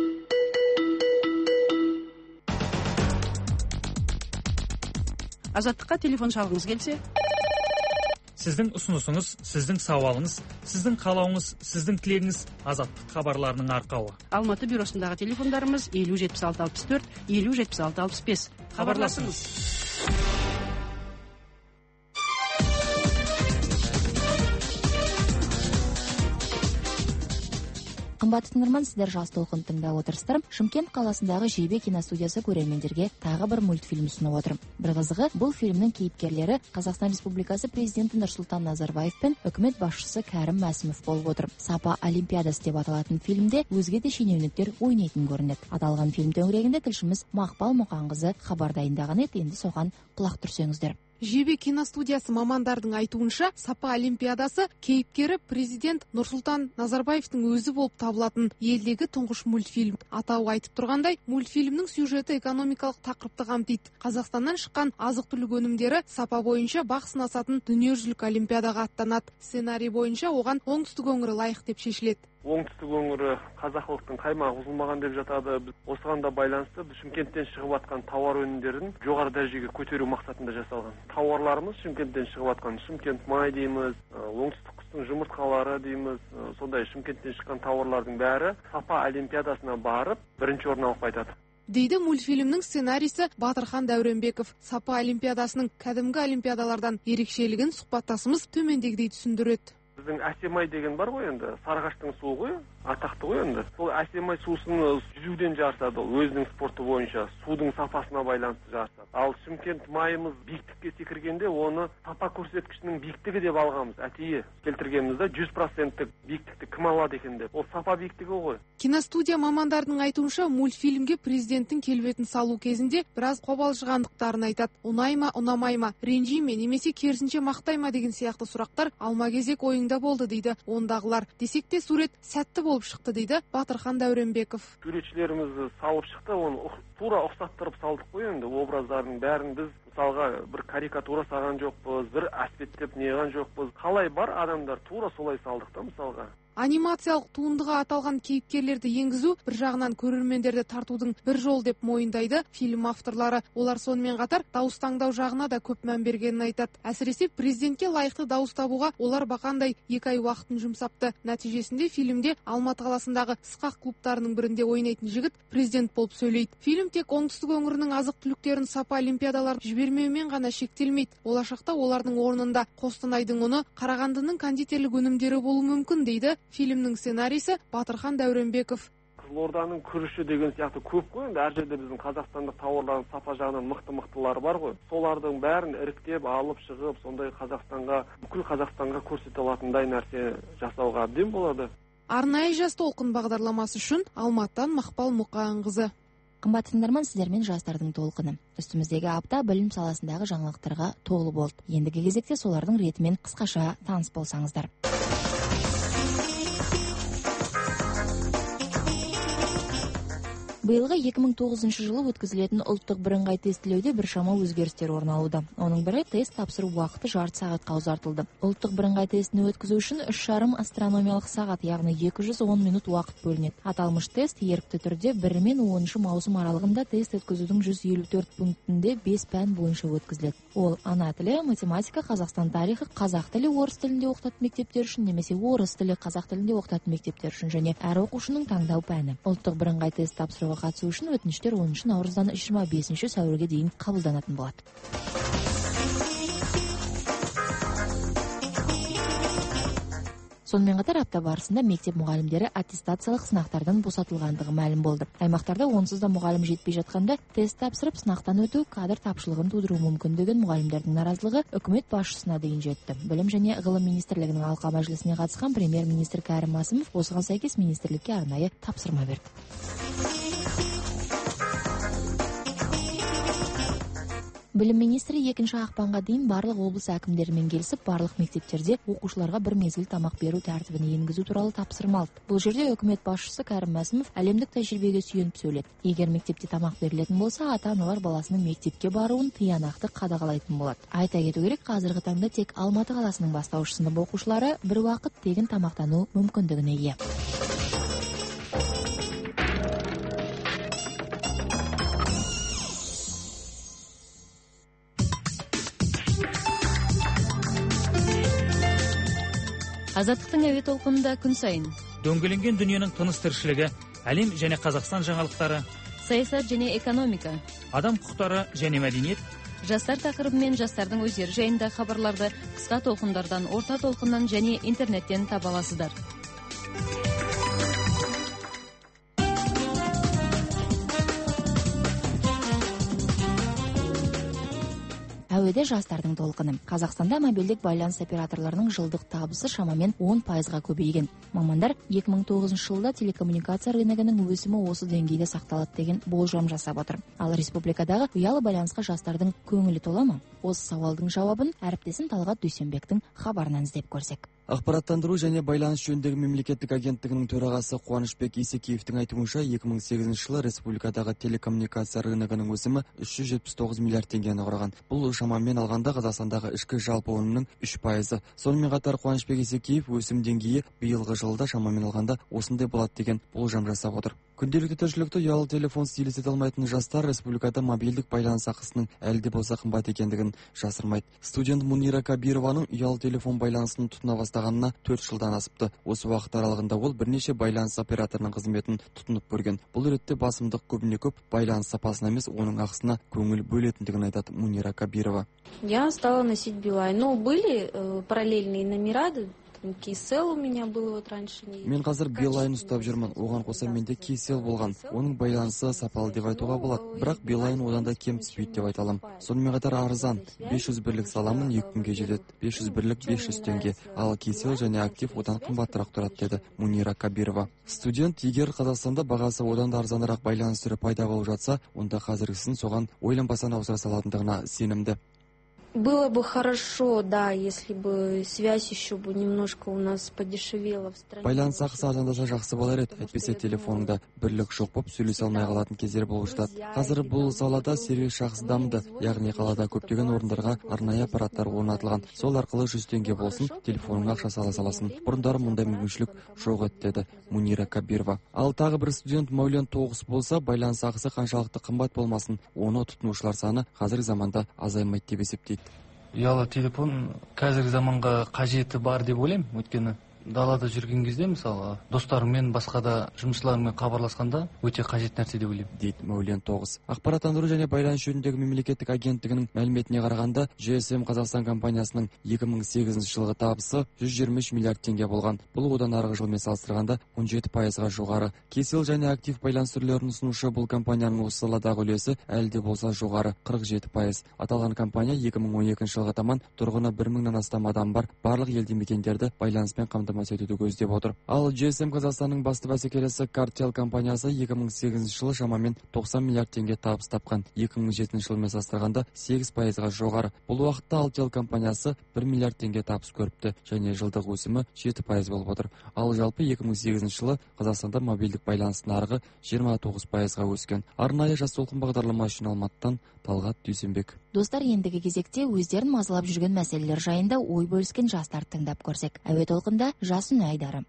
Азаттыққа телефон шалғыңыз келсе? Сіздің ұсынысыңыз, сіздің сауалыңыз, сіздің қалауыңыз, сіздің тілегіңіз Азаттық хабарларының арқауы. Алматы бюросындағы телефондарымыз елу жетпіс алты алпыс төрт, елу жетпіс алты алпыс бес. Хабарласыңыз. Қымбатты тыңдарман, сіздер жас толқын тыңдап отырсыздар. Шымкент қаласындағы Жебе киностудиясы көрермендерге тағы бір мультфильм ұсынып отыр. Бір қызығы, бұл фильмнің кейіпкерлері Қазақстан Республикасы президенті Нұрсұлтан Назарбаев пен үкімет басшысы Кәрім Мәсімов болып отыр. Сапа олимпиадасы деп аталатын фильмде өзге де шенеуніктер ойнайтын көрінеді. Аталған фильм төңірегінде тілшіміз Мақпал Мұқанқызы хабар дайындаған еді. Енді соған құлақ түрсеңіздер. Жебе киностудиясы мамандардың айтуынша, Сапа олимпиадасы кейіпкері президент Нұрсұлтан Назарбаевтың өзі болып табылатын елдегі тұңғыш мультфильм. Атауы айтып тұрғандай, мультфильмнің сюжеті экономикалық тақырыпты қамтиды. Қазақстаннан шыққан азық-түлік өнімдері сапа бойынша бақ сынасатын дүниежүзілік олимпиадаға аттанады. Сценарий бойынша оған оңтүстік өңірі лайық деп шешіледі. Оңтүстік өңірі қазақылықтың қаймағы бұзылмаған деп жатады. Біз осыған да байланысты біз Шымкенттен шығып жатқан тауар өнімдерін жоғары дәрежеге көтеру мақсатында жасалған. Тауарларымыз Шымкенттен шығып жатқан Шымкент май дейміз, оңтүстік құстың жұмыртқалары дейміз. Сондай Шымкенттен шыққан тауарлардың бәрі Сапа олимпиадасына барып бірінші орын алып қайтады. Дейді мультфильмнің сценарийсі Батырхан Дәуренбеков. Сапа олимпиадасының кәдімгі олимпиадалардан ерекшелігін сұхбаттасымыз төмендегідей түсіндіреді. Біздің әсемай деген бар ғой енді, Сарыағаштың суы ғой, атақты ғой енді. Сол әсемай сусын жүзуден жарысады, өзінің спорты бойынша, судың сапасына байланысты жарысады. Ал Шымкент майымыз биіктікке секіргенде оны сапа көрсеткішінің биіктігі деп алғанбыз. Әтейі келтіргенімізде жүз проценттік биіктікті кім алады екен деп. Ол сапа биіктігі ғой. Киностудия мамандардың айтуынша, мультфильмге президенттің келбетін салу кезінде біраз қобалжығандықтарын айтады. Ұнай ма, ұнамай ма, ренжи ме, немесе керісінше мақтай ма деген сияқты сұрақтар алма-кезек ойыңда болды дейді ондағылар. Десек те сурет сәтті болып шықты дейді Батырхан Дәуренбеков. Суретшілеріміз салып шықты, оны тура ұқсаттырып салдық қой енді. Образдардың бәрін біз мысалға бір карикатура саған жоқпыз, бір әспеттеп неған жоқпыз. Қалай бар адамдар тура солай салдық та мысалға. Анимациялық туындыға аталған кейіпкерлерді енгізу бір жағынан көрермендерді тартудың бір жол деп мойындайды фильм авторлары. Олар сонымен қатар дауыс таңдау жағына да көп мән бергенін айтады. Әсіресе президентке лайықты дауыс табуға олар бақандай екі ай уақытын жұмсапты. Нәтижесінде фильмде Алматы қаласындағы ысқақ клубтарының бірінде ойнайтын жігіт президент болып сөйлейді. Фильм тек оңтүстік өңірінің азық-түліктерін Сапа олимпиадаларын жібермеумен ғана шектелмейді. Болашақта олардың орнында Қостанайдың ұны, Қарағандының кондитерлік өнімдері болуы мүмкін дейді фильмнің сценарийсі Батырхан Дәуренбеков. Қызылорданың күріші деген сияқты көп қой, енді әр жерде біздің қазақстандық тауарлардың сапа жағынан мықты-мықтылары бар ғой. Солардың бәрін іріктеп алып шығып, сондай Қазақстанға, бүкіл Қазақстанға көрсете алатындай нәрсе жасауға әбден болады. Арнайы жас толқын бағдарламасы үшін Алматыдан Мақпал Мұқанқызы. Қымбатты тыңдарман, сіздермен жастардың толқыны. Үстіміздегі апта білім саласындағы жаңалықтарға толы болды. Ендігі кезекте солардың ретімен қысқаша таныс болсаңыздар. Быйылғы эки миң тогузунчу жылы өткізілетін ұлттық бірыңғай тестілеуде біршама өзгерістер орын алуда. Оның бірі тест тапсыру уақыты жарты сағатқа ұзартылды. Ұлттық бірыңғай тестіні өткізу үшін үш жарым астрономиялық сағат, яғни екі жүз он минут уақыт бөлінеді. Аталмыш тест ерікті түрде бірі мен оныншы маусым аралығында тест өткізудің жүз елу төрт пунктінде бес пән бойынша өткізіледі. Ол ана тілі, математика, Қазақстан тарихы, қазақ тілі, орыс тілінде оқытатын мектептер үшін немесе орыс тілі, қазақ тілінде оқытатын мектептер үшін және әр оқушының таңдау пәні. Ұлттық бірыңғай тест тапсыруға қатысу үшін өтініштер оныншы наурыздан жиырма бесінші сәуірге дейін қабылданатын болады. Сонымен қатар апта барысында мектеп мұғалімдері аттестациялық сынақтардан босатылғандығы мәлім болды. Аймақтарда онсыз да мұғалім жетпей жатқанда тест тапсырып сынақтан өту кадр тапшылығын тудыруы мүмкін деген мұғалімдердің наразылығы үкімет басшысына дейін жетті. Білім және ғылым министрлігінің алқа мәжілісіне қатысқан премьер-министр Кәрім Мәсімов осыған сәйкес министрлікке арнайы тапсырма берді. Білім министрі екінші ақпанға дейін барлық облыс әкімдерімен келісіп, барлық мектептерде оқушыларға бір мезгіл тамақ беру тәртібін енгізу туралы тапсырма алды. Бұл жерде үкімет басшысы Кәрім Мәсімов әлемдік тәжірибеге сүйеніп сөйледі. Егер мектепте тамақ берілетін болса, ата-аналар баласының мектепке баруын тиянақты қадағалайтын болады. Айта кету керек, қазіргі таңда тек Алматы қаласының бастауыш сынып оқушылары бір уақыт тегін тамақтану мүмкіндігіне ие. Азаттықтың әуе толқынында күн сайын дөңгеленген дүниенің тыныс тіршілігі, әлем және Қазақстан жаңалықтары, саясат және экономика, адам құқықтары және мәдениет, жастар тақырыбы мен жастардың өздері жайында хабарларды қысқа толқындардан, орта толқыннан және интернеттен таба аласыздар. Әуеде жастардың толқыны. Қазақстанда мобильдік байланыс операторларының жылдық табысы шамамен он пайызға көбейген. Мамандар екі мың тоғызыншы жылда телекоммуникация рыногының өсімі осы деңгейде сақталады деген болжам жасап отыр. Ал республикадағы ұялы байланысқа жастардың көңілі тола ма? Осы сауалдың жауабын әріптесім Талғат Дүйсенбектің хабарынан іздеп көрсек. Ақпараттандыру және байланыс жөніндегі мемлекеттік агенттігінің төрағасы Қуанышбек Исекеевтің айтуынша екі мың сегізінші жылы республикадағы телекоммуникация рыногының өсімі үш жүз жетпіс тоғыз миллиард теңгені құраған. Бұл шамамен алғанда Қазақстандағы ішкі жалпы өнімнің үш пайызы. Сонымен қатар Қуанышбек Исекеев өсім деңгейі биылғы жылда шамамен алғанда осындай болады деген болжам жасап отыр. Күнделікті тіршілікті ұялы телефонсыз елестете алмайтын жастар республикада мобильдік байланыс ақысының әлі де болса қымбат екендігін жасырмайды. Студент Мунира Кабированың ұялы телефон байланысын тұтына бастағанына төрт жылдан асыпты. Осы уақыт аралығында ол бірнеше байланыс операторының қызметін тұтынып көрген. Бұл ретте басымдық көбіне көп байланыс сапасына емес, оның ақысына көңіл бөлетіндігін айтады Мунира Кабирова. Я стала носить Билайн. Но были э, параллельные номера. Кейсел у меня был вот раньше. Мен қазір Билайн ұстап жүрмін. Оған қоса менде Кейсел болған. Оның байланысы сапалы деп айтуға болады. Бірақ Билайн одан да кем түспейді деп айта аламын. Сонымен қатар арзан. бес жүз бірлік саламын, екі күнге жетеді. бес жүз бірлік бес жүз теңге. Ал Кейсел және актив одан қымбатырақ тұрады деді Мунира Кабирова. Студент, егер Қазақстанда бағасы одан да арзанырақ байланыс түрі пайда болып жатса, онда қазіргісін соған ойланбастан ауыстыра салатындығына сенімді. Было бы хорошо, да, если бы связь еще бы немножко у нас подешевела в стране. Байланыс ақысы арзандаса жақсы болар еді. Әйтпесе телефоныңда бірлік жоқ болып сөйлесе алмай қалатын кездер болып жатады. Қазір бұл салада сервис жақсы дамыды. Яғни қалада көптеген орындарға арнайы аппараттар орнатылған. Сол арқылы жүз теңге болсын, телефоныңа ақша сала саласың. Бұрындары мұндай мүмкіншілік жоқ еді деді Мунира Кабирова. Ал тағы бір студент Мәулен Тоғыс болса, байланыс ақысы қаншалықты қымбат болмасын, оны тұтынушылар саны қазіргі заманда азаймайды деп есептейді. Ұялы телефон қазіргі заманға қажеті бар деп ойлаймын, өйткені далада жүрген кезде, мысалы, достарыммен, басқа да жұмысшылармен хабарласқанда өте қажет нәрсе деп ойлаймын, дейді Мәулен Тоғыз. Ақпараттандыру және байланыс жөніндегі мемлекеттік агенттігінің мәліметіне қарағанда, джи эс эм Қазақстан компаниясының екі мың сегізінші жылғы табысы жүз жиырма үш миллиард теңге болған. Бұл одан арғы жылмен салыстырғанда он жеті пайызға жоғары. Кейсел және актив байланыс түрлерін ұсынушы бұл компанияның осы саладағы үлесі әлі де болса жоғары, қырық жеті пайыз. Аталған компания екі мың он екінші жылға таман тұрғыны бір мыңнан астам адам бар барлық елді мекендерді байланыспен қамтамасыз қамтамасыз етуді көздеп отыр. Ал джи эс эм Қазақстанның басты бәсекелесі Cartel компаниясы екі мың сегізінші жылы шамамен тоқсан миллиард теңге табыс тапқан. екі мың жетінші жылмен салыстырғанда сегіз пайызға жоғары. Бұл уақытта Altel компаниясы бір миллиард теңге табыс көріпті және жылдық өсімі жеті пайыз болып отыр. Ал жалпы екі мың сегізінші жылы Қазақстанда мобильдік байланыс нарығы жиырма тоғыз пайызға өскен. Арнайы жас толқын бағдарламасы үшін Алматыдан Талғат Дүйсенбек. Достар, ендігі кезекте өздерін мазалап жүрген мәселелер жайында ой бөліскен жастарды тыңдап көрсек. Әуе толқында Жасын Айдары.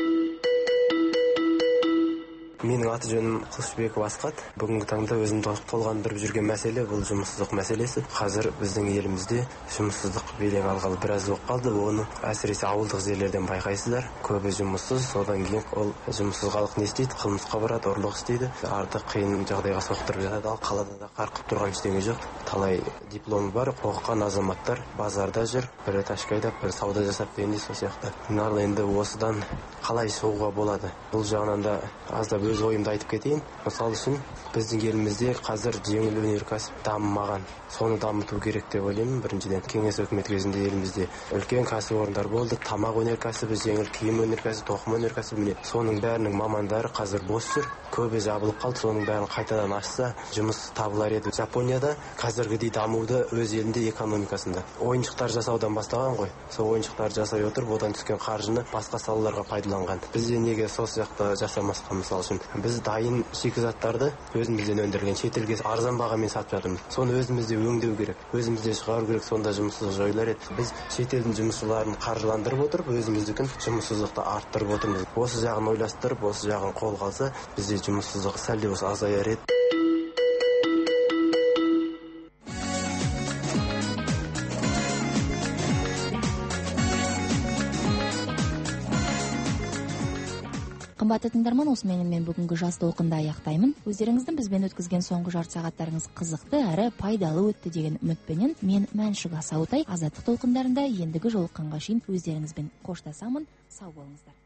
Менің аты жөнім Қылышбеков Асқат. Бүгінгі таңда өзімді толғандырып жүрген мәселе бұл жұмыссыздық мәселесі. Қазір біздің елімізде жұмыссыздық белең алғалы біраз болып қалды. Оны әсіресе ауылдық жерлерден байқайсыздар. Көбі жұмыссыз, содан кейін ол жұмыссыз халық не істейді? Қылмысқа барады, ұрлық істейді. Артық қиын жағдайға соқтырып жатады. Ал қалада да қарқып тұрған ештеңе жоқ. Талай дипломы бар, оқыған азаматтар базарда жүр, бірі ташка айдап, бірі сауда жасап дегендей сол сияқты. Ал енді осыдан қалай шығуға болады? Бұл жағынан да аздап өз ойымды айтып кетейін. Мысал үшін біздің елімізде қазір жеңіл өнеркәсіп дамымаған. Соны дамыту керек деп ойлаймын. Біріншіден кеңес өкімет кезінде елімізде үлкен кәсіпорындар болды. Тамақ өнеркәсібі, жеңіл киім өнеркәсібі, тоқым өнеркәсібі, міне соның бәрінің мамандары қазір бос жүр. Көбі жабылып қалды. Соның бәрін қайтадан ашса, жұмыс табылар еді. Жапонияда қазіргідей дамуды өз елінде экономикасында ойыншықтар жасаудан бастаған ғой. Сол ойыншықтар жасай отырып, одан түскен қаржыны басқа салаларға пайдаланған. Бізде неге сол сияқты жасамасқа? Мысал үшін біз дайын шикізаттарды өзімізден өндірген шетелге арзан бағамен сатып жатырмыз. Соны өзімізде өңдеу керек, өзімізде шығару керек, сонда жұмыссыздық жойылар еді. Біз шетелдің жұмысшыларын қаржыландырып отырып, өзіміздікін жұмыссыздықты арттырып отырмыз. Осы жағын ойластырып, осы жағын қолға алса, бізде жұмыссыздық сәл де болса азаяр еді. Қымбатты тыңдарман, осымен мен бүгінгі жас толқында аяқтаймын. Өздеріңіздің бізбен өткізген соңғы жарты сағаттарыңыз қызықты әрі пайдалы өтті деген үмітпенен мен Мәншүк Асаутай. Азаттық толқындарында ендігі жолыққанға шейін өздеріңізбен қоштасамын. Сау болыңыздар.